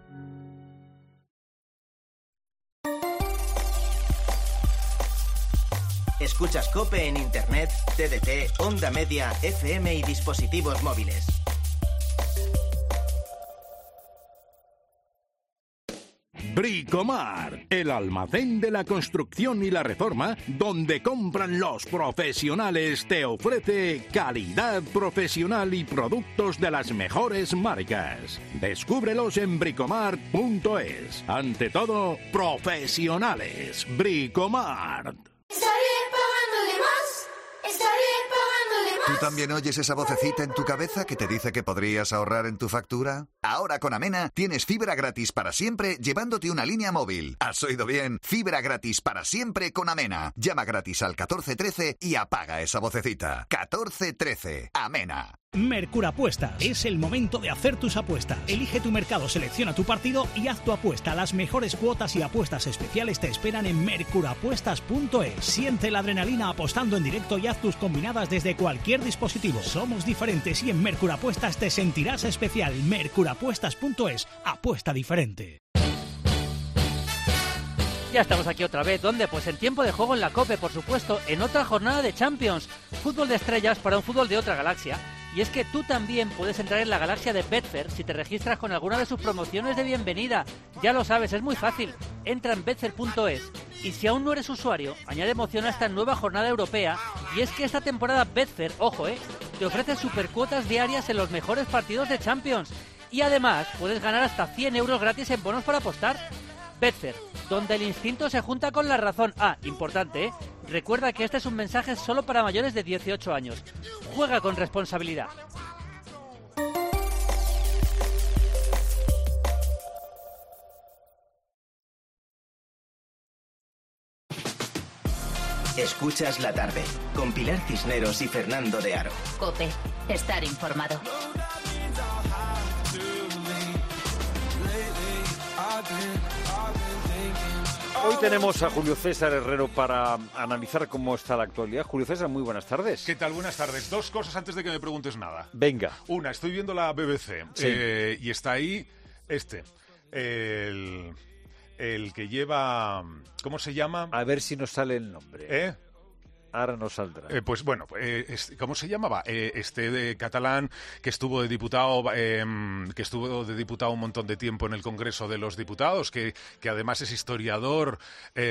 Escuchas COPE en Internet, TDT, Onda Media, FM y dispositivos móviles. Bricomart, el almacén de la construcción y la reforma, donde compran los profesionales, te ofrece calidad profesional y productos de las mejores marcas. Descúbrelos en bricomart.es. Ante todo, profesionales. Bricomart. ¿Está bien pagándole más? ¿Está bien pagándole más? ¿Tú también oyes esa vocecita en tu cabeza que te dice que podrías ahorrar en tu factura? Ahora con Amena tienes fibra gratis para siempre llevándote una línea móvil. ¿Has oído bien? Fibra gratis para siempre con Amena. Llama gratis al 1413 y apaga esa vocecita. 1413. Amena. Mercurapuestas. Es el momento de hacer tus apuestas. Elige tu mercado, selecciona tu partido y haz tu apuesta. Las mejores cuotas y apuestas especiales te esperan en mercurapuestas.es. Siente la adrenalina apostando en directo y haz tus combinadas desde cualquier dispositivo. Somos diferentes y en Mercurapuestas te sentirás especial. Mercurapuestas.es. Apuesta diferente. Ya estamos aquí otra vez. ¿Dónde? Pues en tiempo de juego en la COPE, por supuesto, en otra jornada de Champions. Fútbol de estrellas para un fútbol de otra galaxia. Y es que tú también puedes entrar en la galaxia de Betfair si te registras con alguna de sus promociones de bienvenida. Ya lo sabes, es muy fácil. Entra en betfair.es y si aún no eres usuario, añade emoción a esta nueva jornada europea. Y es que esta temporada Betfair, ojo, te ofrece supercuotas diarias en los mejores partidos de Champions. Y además puedes ganar hasta 100 euros gratis en bonos para apostar. Betfair, donde el instinto se junta con la razón. Ah, importante, recuerda que este es un mensaje solo para mayores de 18 años. Juega con responsabilidad. Escuchas la tarde, con Pilar Cisneros y Fernando de Aro. COPE, estar informado. Hoy tenemos a Julio César Herrero para analizar cómo está la actualidad. Julio César, muy buenas tardes. ¿Qué tal? Buenas tardes. 2 cosas antes de que me preguntes nada. Venga. Una, estoy viendo la BBC Sí. Y está ahí el que lleva... ¿Cómo se llama? A ver si nos sale el nombre. Ahora nos saldrá. Pues bueno, ¿cómo se llamaba? Este de catalán que estuvo de diputado un montón de tiempo en el Congreso de los Diputados, que además es historiador,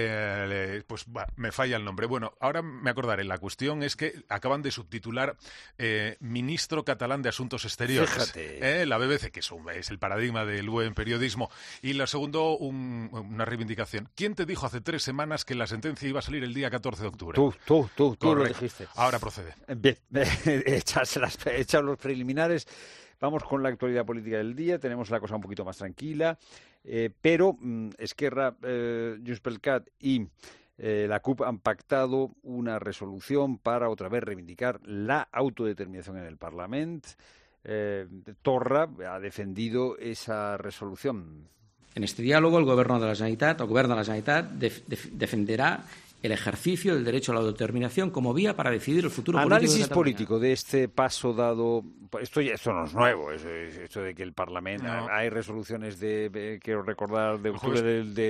me falla el nombre. Bueno, ahora me acordaré. La cuestión es que acaban de subtitular Ministro Catalán de Asuntos Exteriores. Fíjate. La BBC, que es el paradigma del buen periodismo. Y la segundo, una reivindicación. ¿Quién te dijo hace 3 semanas que la sentencia iba a salir el día 14 de octubre? Tú lo dijiste. Ahora procede. Bien, hechas los preliminares, vamos con la actualidad política del día. Tenemos la cosa un poquito más tranquila, pero Esquerra, Junts pel Cat y la CUP han pactado una resolución para otra vez reivindicar la autodeterminación en el Parlamento. Torra ha defendido esa resolución. En este diálogo, el Gobierno de la Generalitat defenderá el ejercicio del derecho a la autodeterminación como vía para decidir el futuro político de Cataluña. Análisis político de este paso dado. Esto no es nuevo, esto de que el Parlamento. No. Hay resoluciones quiero recordar, de octubre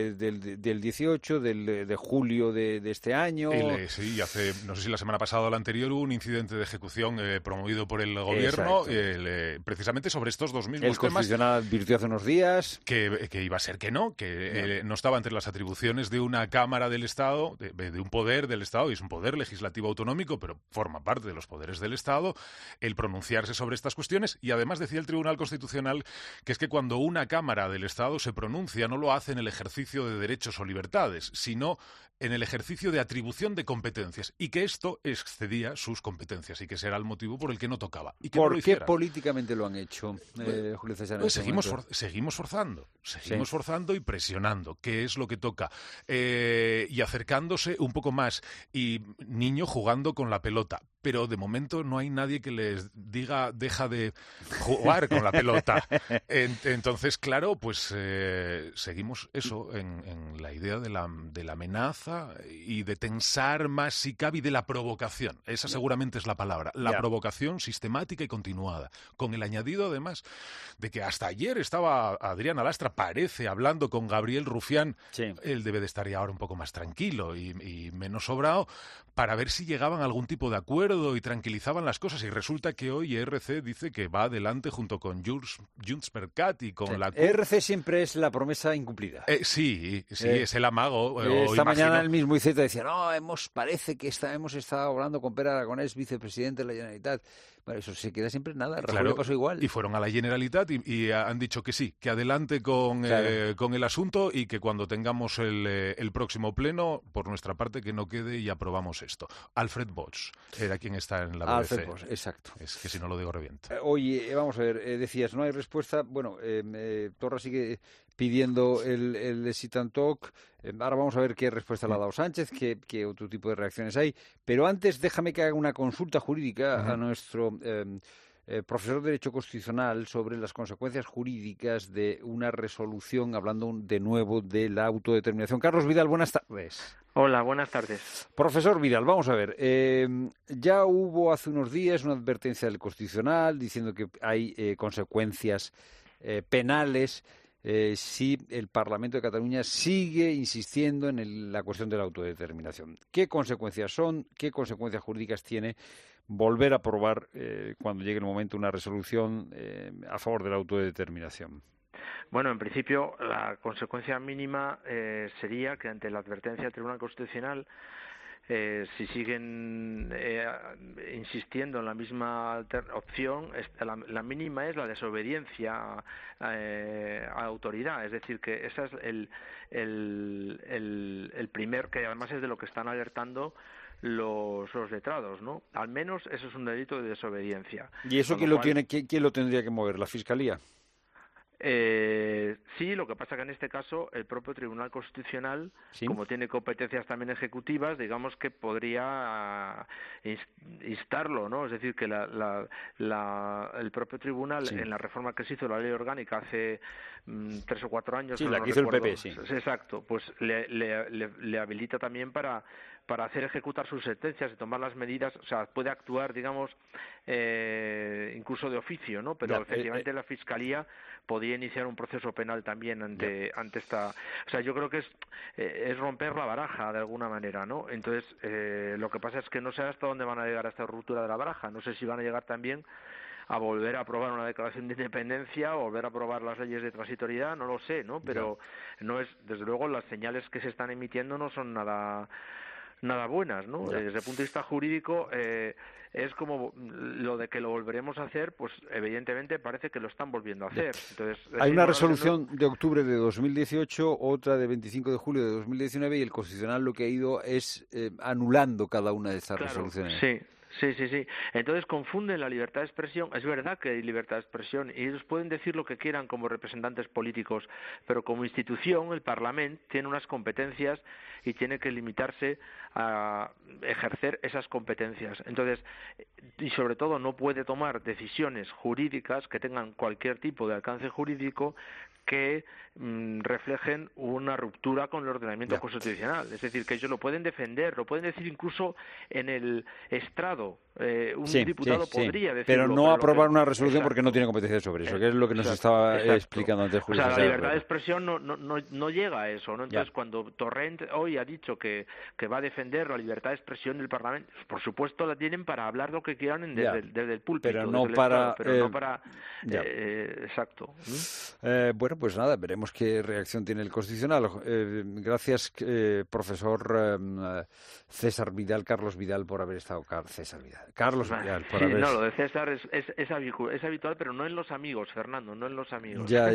del 18, de julio de este año. Sí, no sé si la semana pasada o la anterior hubo un incidente de ejecución promovido por el Gobierno, precisamente sobre estos dos mismos temas. El Constitucional advirtió hace unos días que iba a ser que no estaba entre las atribuciones de una Cámara del Estado, de un poder del Estado, y es un poder legislativo autonómico, pero forma parte de los poderes del Estado, el pronunciarse sobre estas cuestiones. Y además decía el Tribunal Constitucional que es que cuando una Cámara del Estado se pronuncia, no lo hace en el ejercicio de derechos o libertades, sino en el ejercicio de atribución de competencias, y que esto excedía sus competencias y que ese era el motivo por el que no tocaba. Y que ¿Por qué políticamente lo han hecho, Julio César? Seguimos forzando y presionando, que es lo que toca, y acercándose un poco más, y niño jugando con la pelota. Pero de momento no hay nadie que les diga deja de jugar con la pelota. Entonces, claro, pues seguimos eso en la idea de la amenaza y de tensar más si cabe, y de la provocación. Esa seguramente es la palabra. La provocación sistemática y continuada. Con el añadido, además, de que hasta ayer estaba Adrián Alastra, parece, hablando con Gabriel Rufián. Sí. Él debe de estar ya ahora un poco más tranquilo y menos sobrado, para ver si llegaban a algún tipo de acuerdo y tranquilizaban las cosas. Y resulta que hoy ERC dice que va adelante junto con Junts per Cat y con la CUP. ERC siempre es la promesa incumplida. Sí, es el amago. Esta mañana el mismo IZ decía, parece que hemos estado hablando con Pere Aragonés, vicepresidente de la Generalitat. Bueno, eso se queda siempre en nada. Rajoy pasó igual. Y fueron a la Generalitat y han dicho que sí, que adelante con el asunto, y que cuando tengamos el próximo pleno, por nuestra parte, que no quede y aprobamos esto. Alfred Bosch era quien está en la BBC. Alfred Bosch, exacto. Es que si no lo digo reviento. Oye, vamos a ver, decías, no hay respuesta. Bueno, Torra sigue pidiendo el sit and talk. Ahora vamos a ver qué respuesta le ha dado Sánchez, qué otro tipo de reacciones hay. Pero antes déjame que haga una consulta jurídica a nuestro profesor de Derecho Constitucional sobre las consecuencias jurídicas de una resolución, hablando de nuevo de la autodeterminación. Carlos Vidal, buenas tardes. Hola, buenas tardes. Profesor Vidal, vamos a ver. Ya hubo hace unos días una advertencia del Constitucional diciendo que hay consecuencias penales si el Parlamento de Cataluña sigue insistiendo en la cuestión de la autodeterminación. ¿Qué consecuencias son? ¿Qué consecuencias jurídicas tiene volver a aprobar, cuando llegue el momento, una resolución a favor de la autodeterminación? Bueno, en principio, la consecuencia mínima sería que, ante la advertencia del Tribunal Constitucional, si siguen insistiendo en la misma opción, la mínima es la desobediencia a autoridad. Es decir, que ese es el primer, que además es de lo que están alertando los letrados, ¿no? Al menos eso es un delito de desobediencia. ¿Y eso quién lo tendría que mover? ¿La Fiscalía? Sí, lo que pasa que en este caso el propio Tribunal Constitucional, como tiene competencias también ejecutivas, digamos que podría instarlo, ¿no? Es decir, que el propio Tribunal, en la reforma que se hizo de la Ley Orgánica hace 3 o 4 años, la que hizo el PP, sí. Exacto, pues le habilita también para para hacer ejecutar sus sentencias y tomar las medidas, o sea, puede actuar, digamos, incluso de oficio, ¿no? Pero efectivamente la Fiscalía podría iniciar un proceso penal también ante esta... O sea, yo creo que es romper la baraja de alguna manera, ¿no? Entonces, lo que pasa es que no sé hasta dónde van a llegar a esta ruptura de la baraja. No sé si van a llegar también a volver a aprobar una declaración de independencia o volver a aprobar las leyes de transitoriedad, no lo sé, ¿no? Pero no es, desde luego, las señales que se están emitiendo no son nada buenas, ¿no? Desde el punto de vista jurídico, es como lo de que lo volveremos a hacer, pues evidentemente parece que lo están volviendo a hacer. Entonces, hay una resolución de octubre de 2018, otra de 25 de julio de 2019, y el Constitucional lo que ha ido es anulando cada una de estas resoluciones. Sí. Entonces confunden la libertad de expresión. Es verdad que hay libertad de expresión y ellos pueden decir lo que quieran como representantes políticos, pero como institución, el Parlamento tiene unas competencias y tiene que limitarse a ejercer esas competencias. Entonces, y sobre todo no puede tomar decisiones jurídicas que tengan cualquier tipo de alcance jurídico que reflejen una ruptura con el ordenamiento constitucional. Es decir, que ellos lo pueden defender, lo pueden decir incluso en el estrado. Un diputado podría decirlo. Pero no aprobar una resolución porque no tiene competencia sobre eso, que es lo que nos estaba explicando antes Julio. O sea, la libertad de expresión no llega a eso, ¿no? Entonces, cuando Torrent hoy ha dicho que va a defender la libertad de expresión del Parlamento, por supuesto la tienen para hablar lo que quieran desde el púlpito. Pero no para... exacto. Bueno, pues nada, veremos qué reacción tiene el Constitucional. Gracias, profesor César Vidal, Carlos Vidal, por haber estado... Carlos Vidal, por haber... No, lo de César es habitual, pero no en los amigos, Fernando, no en los amigos. Ya.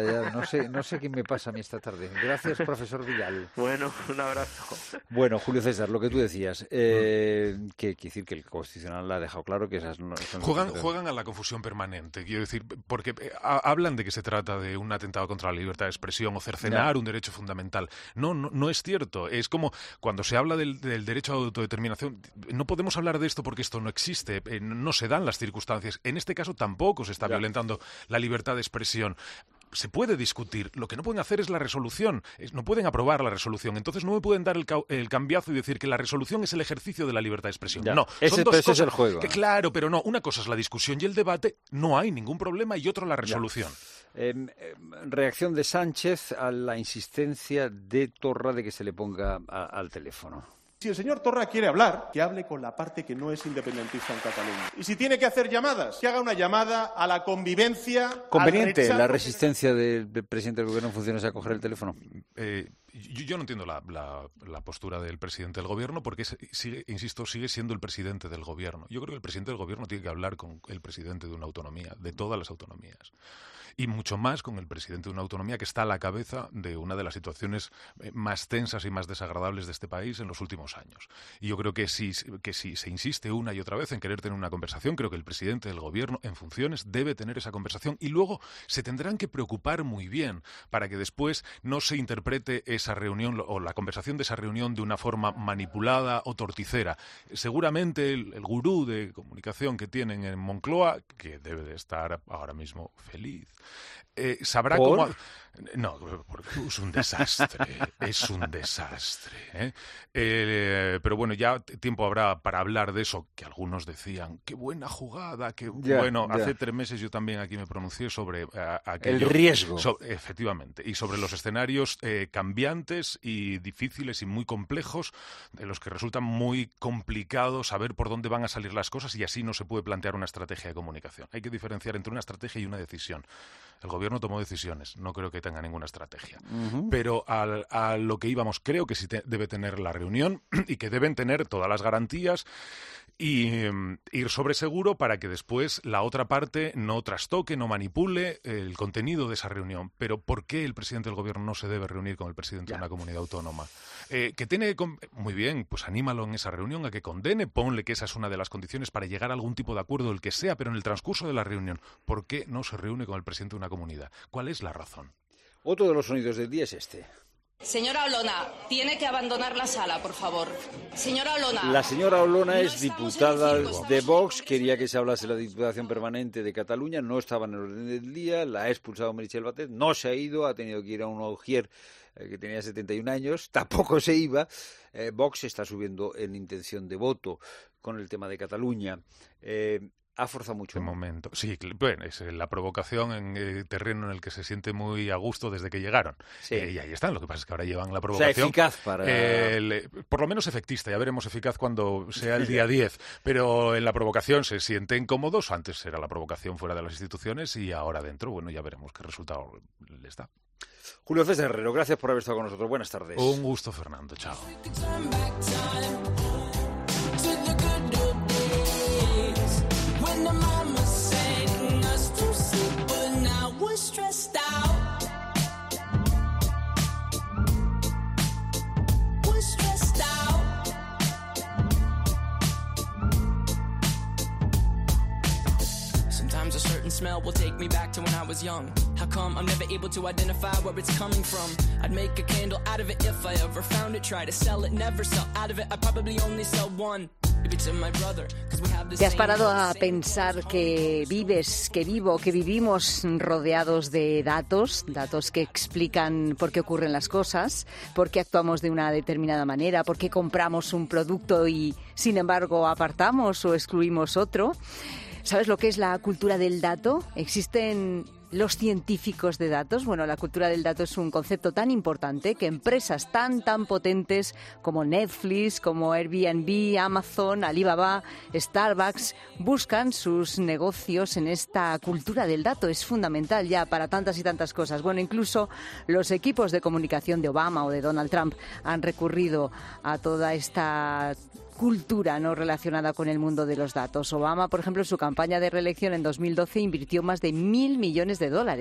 No sé qué me pasa a mí esta tarde. Gracias, profesor Vidal. Bueno, un abrazo. Bueno, Julio César, lo que tú decías, que quiere decir que el Constitucional ha dejado claro que esas no son... Juegan a la confusión permanente, quiero decir, porque hablan de que se trata de un atentado contra la libertad de expresión o cercenar un derecho fundamental. No es cierto. Es como cuando se habla del derecho a autodeterminación, no podemos hablar de esto porque esto no existe, no se dan las circunstancias. En este caso tampoco se está violentando la libertad de expresión. Se puede discutir, lo que no pueden hacer es la resolución, no pueden aprobar la resolución, entonces no me pueden dar el cambiazo y decir que la resolución es el ejercicio de la libertad de expresión. No, son dos cosas. Es el juego. Claro, pero no, una cosa es la discusión y el debate, no hay ningún problema, y otro la resolución. Reacción de Sánchez a la insistencia de Torra de que se le ponga al teléfono. Si el señor Torra quiere hablar, que hable con la parte que no es independentista en Cataluña. Y si tiene que hacer llamadas, que haga una llamada a la convivencia. ¿Conveniente la resistencia del presidente del gobierno en funciones a coger el teléfono? Yo no entiendo la postura del presidente del gobierno porque, sigue siendo el presidente del gobierno. Yo creo que el presidente del gobierno tiene que hablar con el presidente de una autonomía, de todas las autonomías. Y mucho más con el presidente de una autonomía que está a la cabeza de una de las situaciones más tensas y más desagradables de este país en los últimos años. Y yo creo que si se insiste una y otra vez en querer tener una conversación, creo que el presidente del gobierno en funciones debe tener esa conversación, y luego se tendrán que preocupar muy bien para que después no se interprete esa reunión o la conversación de esa reunión de una forma manipulada o torticera. Seguramente el gurú de comunicación que tienen en Moncloa, que debe de estar ahora mismo feliz, sabrá cómo... No, porque es un desastre, pero bueno, ya tiempo habrá para hablar de eso, que algunos decían, qué buena jugada, hace 3 meses yo también aquí me pronuncié sobre aquello, el riesgo. Efectivamente, y sobre los escenarios cambiantes y difíciles y muy complejos, de los que resulta muy complicado saber por dónde van a salir las cosas, y así no se puede plantear una estrategia de comunicación. Hay que diferenciar entre una estrategia y una decisión. El gobierno tomó decisiones, no creo que tenga ninguna estrategia. Pero a lo que íbamos, creo que sí debe tener la reunión y que deben tener todas las garantías y ir sobre seguro para que después la otra parte no trastoque, no manipule el contenido de esa reunión. Pero ¿por qué el presidente del gobierno no se debe reunir con el presidente de una comunidad autónoma? Que tiene... Muy bien, pues anímalo en esa reunión a que condene, ponle que esa es una de las condiciones para llegar a algún tipo de acuerdo, el que sea, pero en el transcurso de la reunión, ¿por qué no se reúne con el presidente de una comunidad? ¿Cuál es la razón? Otro de los sonidos del día es este. Señora Olona, tiene que abandonar la sala, por favor. Señora Olona. La señora Olona es diputada de Vox, quería que se hablase de la Diputación Permanente de Cataluña, no estaba en el orden del día, la ha expulsado Meritxell Batet, no se ha ido, ha tenido que ir a un ujier que tenía 71 años, tampoco se iba. Vox está subiendo en intención de voto con el tema de Cataluña. Ha forzado mucho. De momento. Sí, bueno, es la provocación en terreno en el que se siente muy a gusto desde que llegaron. Sí. Y ahí están. Lo que pasa es que ahora llevan la provocación. O sea, eficaz para... por lo menos efectista. Ya veremos eficaz cuando sea el día 10. Pero en la provocación se sienten cómodos. Antes era la provocación fuera de las instituciones y ahora dentro. Bueno, ya veremos qué resultado les da. Julio César Herrero, gracias por haber estado con nosotros. Buenas tardes. Un gusto, Fernando. Chao. A certain smell will take me back to when I was young. How come I'm never able to identify where it's coming from? I'd make a candle out of it if I ever found it. Try to sell it, never sell out of it. I'd probably only sell one. ¿Te has parado a pensar que vives, que vivo, que vivimos rodeados de datos que explican por qué ocurren las cosas, por qué actuamos de una determinada manera, por qué compramos un producto y, sin embargo, apartamos o excluimos otro? ¿Sabes lo que es la cultura del dato? ¿Existen los científicos de datos? Bueno, la cultura del dato es un concepto tan importante que empresas tan potentes como Netflix, como Airbnb, Amazon, Alibaba, Starbucks buscan sus negocios en esta cultura del dato. Es fundamental ya para tantas y tantas cosas. Bueno, incluso los equipos de comunicación de Obama o de Donald Trump han recurrido a toda esta cultura no relacionada con el mundo de los datos. Obama, por ejemplo, en su campaña de reelección en 2012 invirtió más de $1.000 millones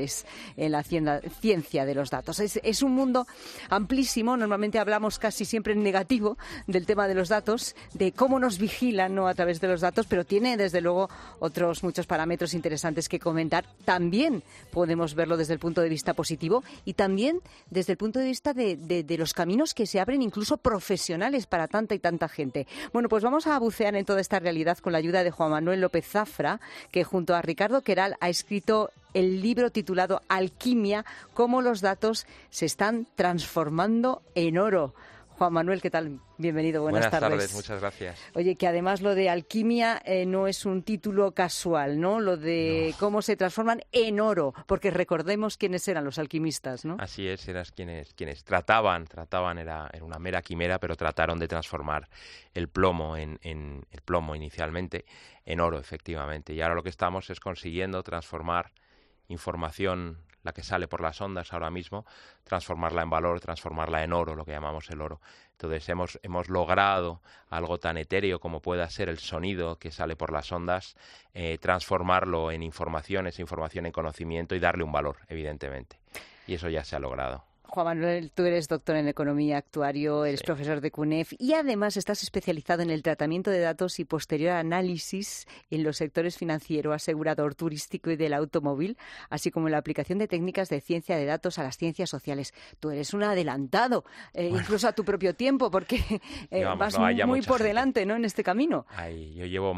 en la ciencia de los datos. Es un mundo amplísimo. Normalmente hablamos casi siempre en negativo del tema de los datos, de cómo nos vigilan, ¿no?, a través de los datos, pero tiene desde luego otros muchos parámetros interesantes que comentar. También podemos verlo desde el punto de vista positivo y también desde el punto de vista de los caminos que se abren incluso profesionales para tanta y tanta gente. Bueno, pues vamos a bucear en toda esta realidad con la ayuda de Juan Manuel López Zafra, que junto a Ricardo Queralt ha escrito el libro titulado Alquimia, cómo los datos se están transformando en oro. Juan Manuel, ¿qué tal? Bienvenido, buenas tardes. Buenas tardes, muchas gracias. Oye, que además lo de alquimia no es un título casual, ¿no? Lo de cómo se transforman en oro, porque recordemos quiénes eran los alquimistas, ¿no? Así es, eran quienes trataban, era una mera quimera, pero trataron de transformar el plomo el plomo inicialmente en oro, efectivamente. Y ahora lo que estamos es consiguiendo transformar información, la que sale por las ondas ahora mismo, transformarla en valor, transformarla en oro, lo que llamamos el oro. Entonces hemos logrado algo tan etéreo como pueda ser el sonido que sale por las ondas, transformarlo en información, esa información en conocimiento y darle un valor, evidentemente. Y eso ya se ha logrado. Juan Manuel, tú eres doctor en economía, actuario, eres profesor de CUNEF y además estás especializado en el tratamiento de datos y posterior análisis en los sectores financiero, asegurador, turístico y del automóvil, así como en la aplicación de técnicas de ciencia de datos a las ciencias sociales. Tú eres un adelantado, incluso a tu propio tiempo, porque vas muy por delante, ¿no?, en este camino. Yo llevo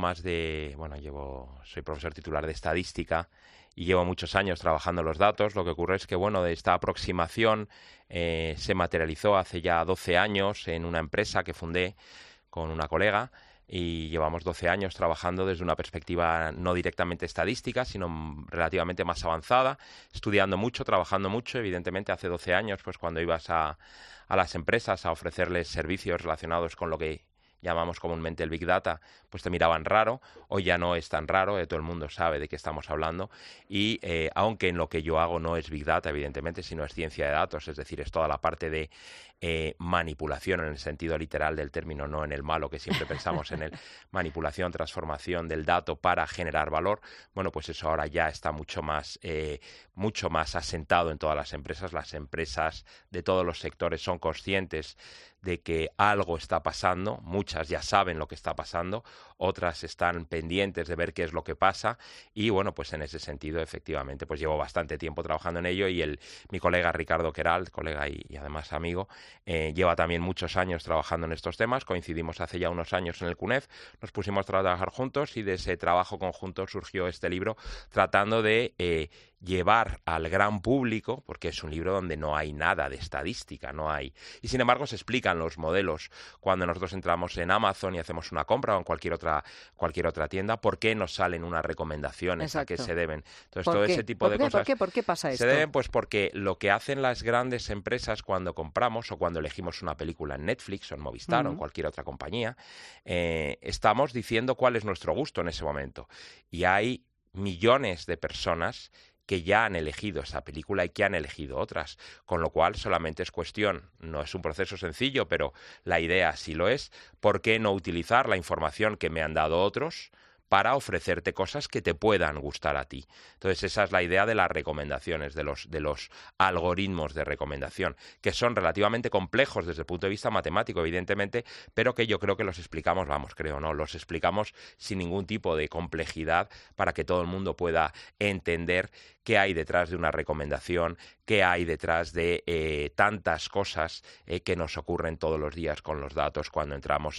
soy profesor titular de estadística y llevo muchos años trabajando los datos. Lo que ocurre es que, de esta aproximación se materializó hace ya 12 años en una empresa que fundé con una colega y llevamos 12 años trabajando desde una perspectiva no directamente estadística, sino relativamente más avanzada, estudiando mucho, trabajando mucho. Evidentemente, hace 12 años, pues cuando ibas a las empresas a ofrecerles servicios relacionados con lo que llamamos comúnmente el Big Data, pues te miraban raro. Hoy ya no es tan raro, todo el mundo sabe de qué estamos hablando y aunque en lo que yo hago no es Big Data, evidentemente, sino es ciencia de datos, es decir, es toda la parte de manipulación en el sentido literal del término, no en el malo que siempre pensamos en el manipulación, transformación del dato para generar valor. Bueno, pues eso ahora ya está mucho más asentado en todas las empresas. Las empresas de todos los sectores son conscientes de que algo está pasando, muchas ya saben lo que está pasando, otras están pendientes de ver qué es lo que pasa y pues en ese sentido efectivamente pues llevo bastante tiempo trabajando en ello y mi colega Ricardo Queralt, colega y además amigo, lleva también muchos años trabajando en estos temas. Coincidimos hace ya unos años en el CUNEF, nos pusimos a trabajar juntos y de ese trabajo conjunto surgió este libro tratando de llevar al gran público, porque es un libro donde no hay nada de estadística, no hay. Y sin embargo se explican los modelos cuando nosotros entramos en Amazon y hacemos una compra o en cualquier otra tienda, por qué nos salen unas recomendaciones, exacto, a qué se deben. Entonces todo ese tipo de cosas. ¿Por qué pasa esto? Se deben pues porque lo que hacen las grandes empresas cuando compramos o cuando elegimos una película en Netflix o en Movistar o en cualquier otra compañía, estamos diciendo cuál es nuestro gusto en ese momento. Y hay millones de personas que ya han elegido esa película y que han elegido otras, con lo cual solamente es cuestión, no es un proceso sencillo, pero la idea sí lo es, ¿por qué no utilizar la información que me han dado otros para ofrecerte cosas que te puedan gustar a ti? Entonces esa es la idea de las recomendaciones, de los algoritmos de recomendación, que son relativamente complejos desde el punto de vista matemático, evidentemente, pero que yo creo que los explicamos, los explicamos sin ningún tipo de complejidad para que todo el mundo pueda entender qué hay detrás de una recomendación, qué hay detrás de tantas cosas que nos ocurren todos los días con los datos cuando entramos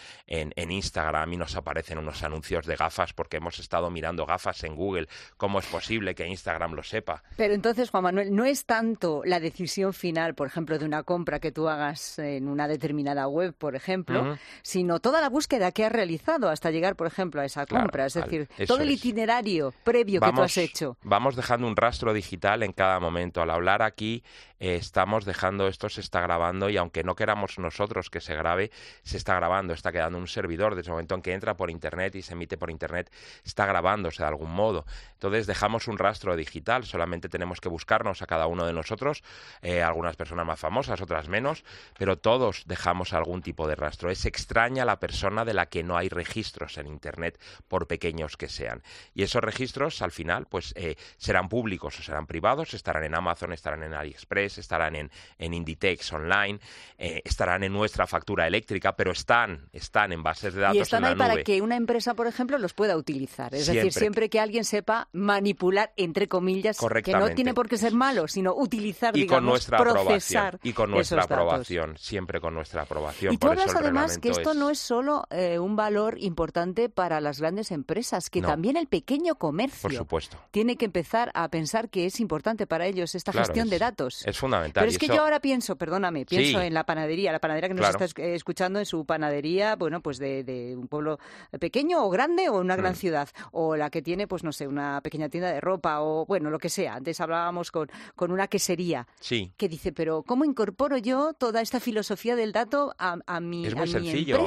en Instagram y nos aparecen unos anuncios de gafas porque hemos estado mirando gafas en Google. ¿Cómo es posible que Instagram lo sepa? Pero entonces, Juan Manuel, no es tanto la decisión final, por ejemplo, de una compra que tú hagas en una determinada web, por ejemplo, sino toda la búsqueda que has realizado hasta llegar, por ejemplo, a esa compra. Es decir, todo el itinerario previo que tú has hecho. Vamos dejando un rastro digital en cada momento. Al hablar aquí estamos dejando, esto se está grabando y aunque no queramos nosotros que se grabe, se está grabando, está quedando un servidor desde el momento en que entra por Internet y se emite por Internet, está grabándose de algún modo. Entonces dejamos un rastro digital, solamente tenemos que buscarnos a cada uno de nosotros, algunas personas más famosas, otras menos, pero todos dejamos algún tipo de rastro. Es extraña la persona de la que no hay registros en Internet, por pequeños que sean. Y esos registros, al final, pues serán públicos o serán privados, estarán en Amazon, estarán en AliExpress, estarán en Inditex online, estarán en nuestra factura eléctrica, pero están en bases de datos y están en la ahí nube. Para que una empresa, por ejemplo, los pueda utilizar. Es decir, siempre que alguien sepa manipular, entre comillas, que no tiene por qué ser malo, sino utilizar, y digamos, con nuestra procesar y con nuestra esos datos. aprobación, siempre con nuestra aprobación. Y tú por hablas eso además que esto no es solo un valor importante para las grandes empresas, que también el pequeño comercio, por supuesto, tiene que empezar a pensar que es importante para ellos esta gestión de datos. Es fundamental. Pero es que yo ahora pienso en la panadería que nos está escuchando en su panadería, bueno, pues de un pueblo pequeño o grande o una gran ciudad, o la que tiene, pues no sé, una pequeña tienda de ropa o, bueno, lo que sea. Antes hablábamos con una quesería que dice, pero ¿cómo incorporo yo toda esta filosofía del dato a mi empresa? Es muy sencillo.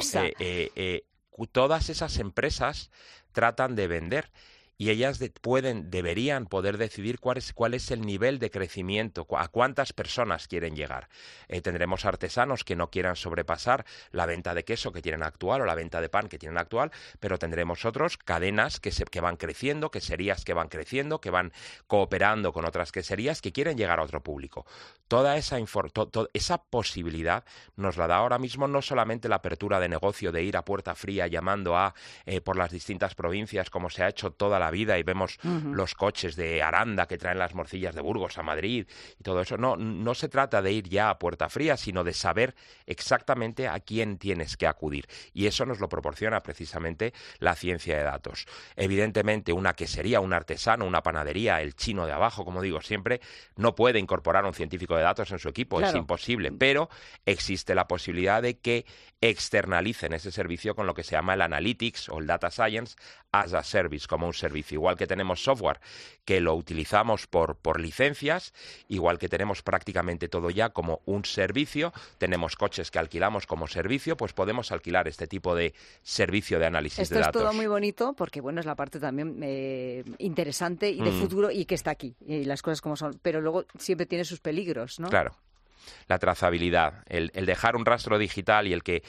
Todas esas empresas tratan de vender. Y ellas deberían poder decidir cuál es el nivel de crecimiento, a cuántas personas quieren llegar. Tendremos artesanos que no quieran sobrepasar la venta de queso que tienen actual o la venta de pan que tienen actual, pero tendremos otros, cadenas que van creciendo, queserías que van creciendo, que van cooperando con otras queserías que quieren llegar a otro público. Toda esa posibilidad nos la da ahora mismo no solamente la apertura de negocio de ir a puerta fría llamando por las distintas provincias como se ha hecho toda la vida y vemos los coches de Aranda que traen las morcillas de Burgos a Madrid y todo eso. No se trata de ir ya a puerta fría, sino de saber exactamente a quién tienes que acudir. Y eso nos lo proporciona precisamente la ciencia de datos. Evidentemente, una quesería, un artesano, una panadería, el chino de abajo, como digo siempre, no puede incorporar un científico de datos en su equipo, es imposible, pero existe la posibilidad de que externalicen ese servicio con lo que se llama el Analytics o el Data Science as a Service, como un servicio. Igual que tenemos software que lo utilizamos por licencias, igual que tenemos prácticamente todo ya como un servicio, tenemos coches que alquilamos como servicio, pues podemos alquilar este tipo de servicio de análisis de datos. Esto es todo muy bonito porque, bueno, es la parte también interesante y de futuro y que está aquí, y las cosas como son, pero luego siempre tiene sus peligros, ¿no? Claro. La trazabilidad, el dejar un rastro digital y el que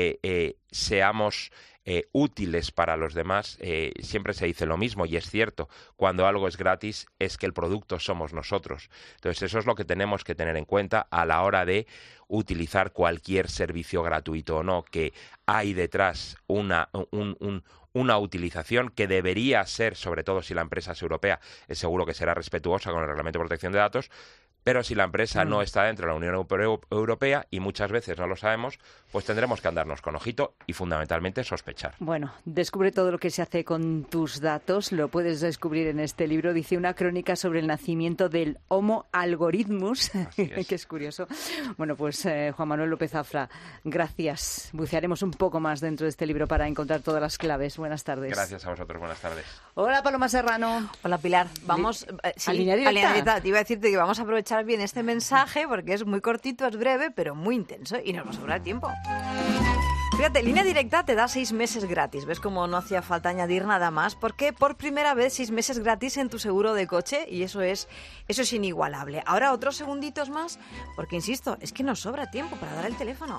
seamos útiles para los demás, siempre se dice lo mismo y es cierto, cuando algo es gratis es que el producto somos nosotros. Entonces eso es lo que tenemos que tener en cuenta a la hora de utilizar cualquier servicio gratuito o no, que hay detrás una utilización que debería ser, sobre todo si la empresa es europea, es seguro que será respetuosa con el Reglamento de Protección de Datos, Pero si la empresa no está dentro de la Unión Europea, y muchas veces no lo sabemos, pues tendremos que andarnos con ojito y fundamentalmente sospechar. Bueno, descubre todo lo que se hace con tus datos. Lo puedes descubrir en este libro. Dice una crónica sobre el nacimiento del Homo algorithmus, que es curioso. Bueno, pues Juan Manuel López Zafra, gracias. Bucearemos un poco más dentro de este libro para encontrar todas las claves. Buenas tardes. Gracias a vosotros. Buenas tardes. Hola, Paloma Serrano. Hola, Pilar. Vamos a línea directa. Te iba a decirte que vamos a aprovechar bien este mensaje porque es muy cortito, es breve, pero muy intenso y nos va a sobrar tiempo. Fíjate, Línea Directa te da 6 meses gratis. ¿Ves cómo no hacía falta añadir nada más? Porque por primera vez 6 meses gratis en tu seguro de coche y eso es inigualable. Ahora otros segunditos más porque, insisto, es que nos sobra tiempo para dar el teléfono.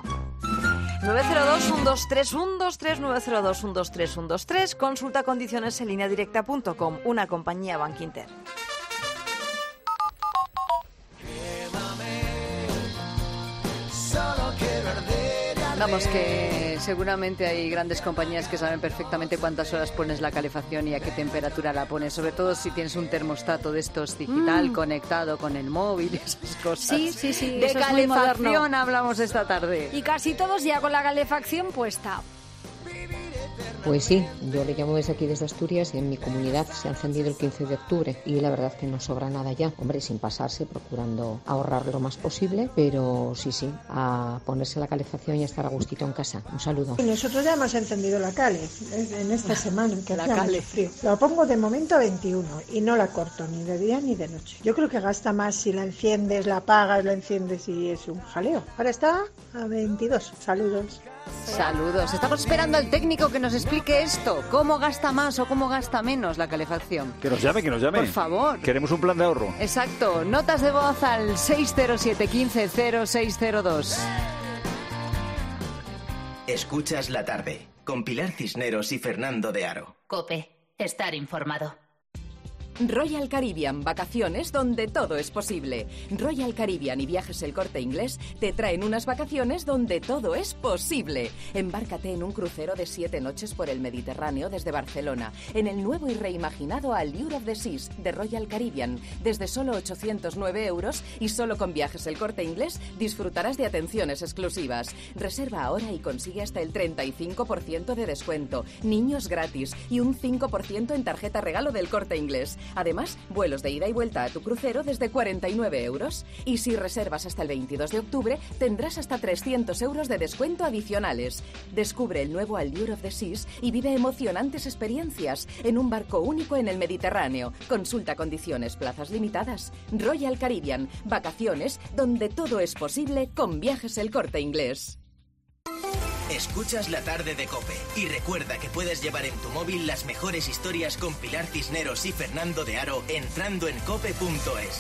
902-123-123, 902-123-123. Consulta condiciones en lineadirecta.com, una compañía Bankinter. Vamos, que seguramente hay grandes compañías que saben perfectamente cuántas horas pones la calefacción y a qué temperatura la pones, sobre todo si tienes un termostato de estos digital conectado con el móvil y esas cosas. Sí. De eso calefacción hablamos esta tarde. Y casi todos ya con la calefacción puesta. Pues sí, yo le llamo desde aquí, desde Asturias, y en mi comunidad se ha encendido el 15 de octubre y la verdad es que no sobra nada ya. Hombre, sin pasarse, procurando ahorrar lo más posible, pero sí, a ponerse la calefacción y a estar a gustito en casa. Un saludo. Nosotros ya hemos encendido la cale en esta semana, que hacía mucho frío. La pongo de momento a 21 y no la corto ni de día ni de noche. Yo creo que gasta más si la enciendes, la apagas, la enciendes y es un jaleo. Ahora está a 22. Saludos. Saludos. Estamos esperando al técnico que nos explique esto. ¿Cómo gasta más o cómo gasta menos la calefacción? Que nos llame. Por favor. Queremos un plan de ahorro. Exacto. Notas de voz al 607 15 0602. Escuchas la tarde con Pilar Cisneros y Fernando de Aro. COPE. Estar informado. Royal Caribbean, vacaciones donde todo es posible. Royal Caribbean y Viajes El Corte Inglés te traen unas vacaciones donde todo es posible. Embárcate en un crucero de 7 noches por el Mediterráneo desde Barcelona, en el nuevo y reimaginado Allure of the Seas de Royal Caribbean, desde solo 809 € y solo con Viajes El Corte Inglés disfrutarás de atenciones exclusivas. Reserva ahora y consigue hasta el 35% de descuento, niños gratis y un 5% en tarjeta regalo del Corte Inglés. Además, vuelos de ida y vuelta a tu crucero desde 49 €. Y si reservas hasta el 22 de octubre, tendrás hasta 300 € de descuento adicionales. Descubre el nuevo Allure of the Seas y vive emocionantes experiencias en un barco único en el Mediterráneo. Consulta condiciones, plazas limitadas. Royal Caribbean, vacaciones donde todo es posible con Viajes El Corte Inglés. Escuchas la tarde de COPE y recuerda que puedes llevar en tu móvil las mejores historias con Pilar Cisneros y Fernando de Aro entrando en cope.es.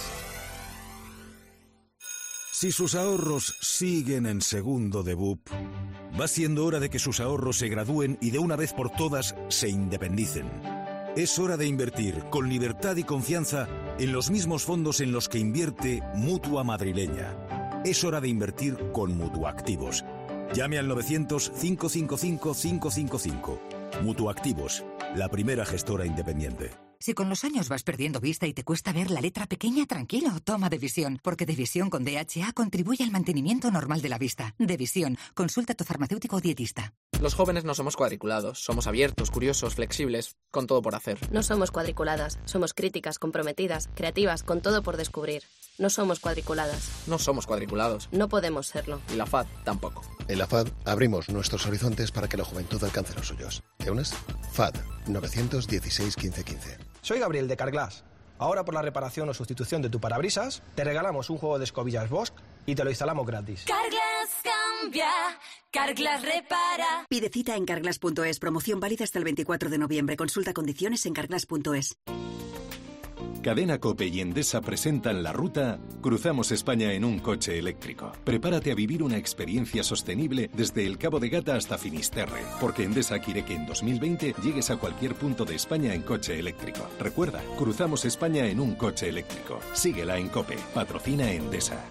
Si sus ahorros siguen en segundo de BUP, va siendo hora de que sus ahorros se gradúen y de una vez por todas se independicen. Es hora de invertir con libertad y confianza en los mismos fondos en los que invierte Mutua Madrileña. Es hora de invertir con Mutuactivos. Llame al 900-555-555. Mutuactivos, la primera gestora independiente. Si con los años vas perdiendo vista y te cuesta ver la letra pequeña, tranquilo, toma Devisión, porque Devisión con DHA contribuye al mantenimiento normal de la vista. Devisión, consulta a tu farmacéutico o dietista. Los jóvenes no somos cuadriculados, somos abiertos, curiosos, flexibles, con todo por hacer. No somos cuadriculadas, somos críticas, comprometidas, creativas, con todo por descubrir. No somos cuadriculadas. No somos cuadriculados. No podemos serlo. Y la FAD tampoco. En la FAD abrimos nuestros horizontes para que la juventud alcance los suyos. ¿Te unes? FAD 916 1515. Soy Gabriel de Carglass. Ahora por la reparación o sustitución de tu parabrisas, te regalamos un juego de escobillas Bosch y te lo instalamos gratis. Carglass cambia, Carglass repara. Pide cita en carglass.es. Promoción válida hasta el 24 de noviembre. Consulta condiciones en carglass.es. Cadena COPE y Endesa presentan la ruta Cruzamos España en un coche eléctrico. Prepárate a vivir una experiencia sostenible desde el Cabo de Gata hasta Finisterre, porque Endesa quiere que en 2020 llegues a cualquier punto de España en coche eléctrico. Recuerda, Cruzamos España en un coche eléctrico. Síguela en COPE. Patrocina Endesa.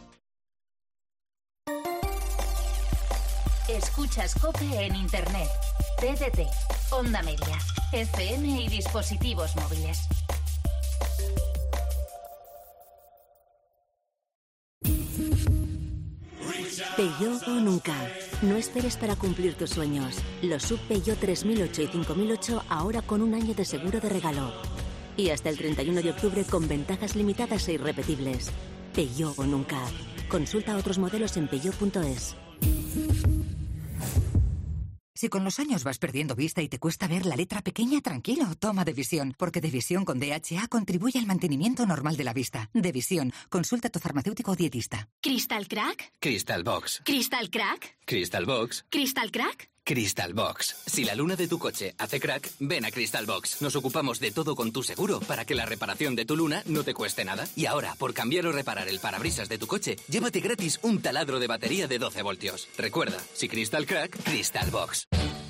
Escuchas COPE en Internet, TDT, Onda Media, FM y dispositivos móviles. Peugeot o nunca. No esperes para cumplir tus sueños. Los SUV Peugeot 3008 y 5008 ahora con un año de seguro de regalo. Y hasta el 31 de octubre con ventajas limitadas e irrepetibles. Peugeot o nunca. Consulta otros modelos en peugeot.es. Si con los años vas perdiendo vista y te cuesta ver la letra pequeña, tranquilo, toma Devisión, porque Devisión con DHA contribuye al mantenimiento normal de la vista. Devisión, consulta a tu farmacéutico o dietista. ¿Crystal Crack? Crystal Box. ¿Crystal Crack? Crystal Box. ¿Crystal Crack? Crystal Box. Si la luna de tu coche hace crack, ven a Crystal Box. Nos ocupamos de todo con tu seguro para que la reparación de tu luna no te cueste nada. Y ahora, por cambiar o reparar el parabrisas de tu coche, llévate gratis un taladro de batería de 12 voltios. Recuerda, si Crystal Crack, Crystal Box.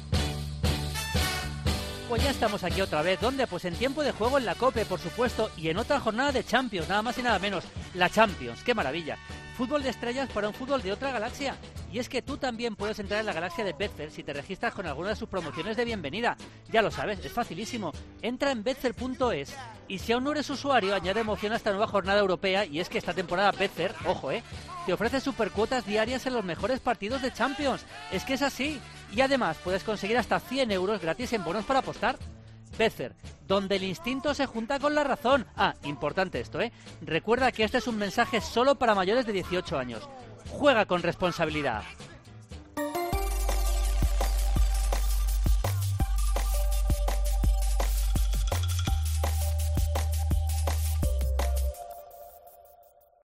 Pues ya estamos aquí otra vez. ¿Dónde? Pues en tiempo de juego en la COPE, por supuesto, y en otra jornada de Champions, nada más y nada menos. La Champions, qué maravilla. Fútbol de estrellas para un fútbol de otra galaxia. Y es que tú también puedes entrar en la galaxia de Betfair si te registras con alguna de sus promociones de bienvenida. Ya lo sabes, es facilísimo. Entra en betfair.es y si aún no eres usuario, añade emoción a esta nueva jornada europea. Y es que esta temporada Betfair, ojo, te ofrece supercuotas diarias en los mejores partidos de Champions. Es que es así. Y además puedes conseguir hasta 100 euros gratis en bonos para apostar. Betfair, donde el instinto se junta con la razón. Ah, importante esto, Recuerda que este es un mensaje solo para mayores de 18 años. Juega con responsabilidad.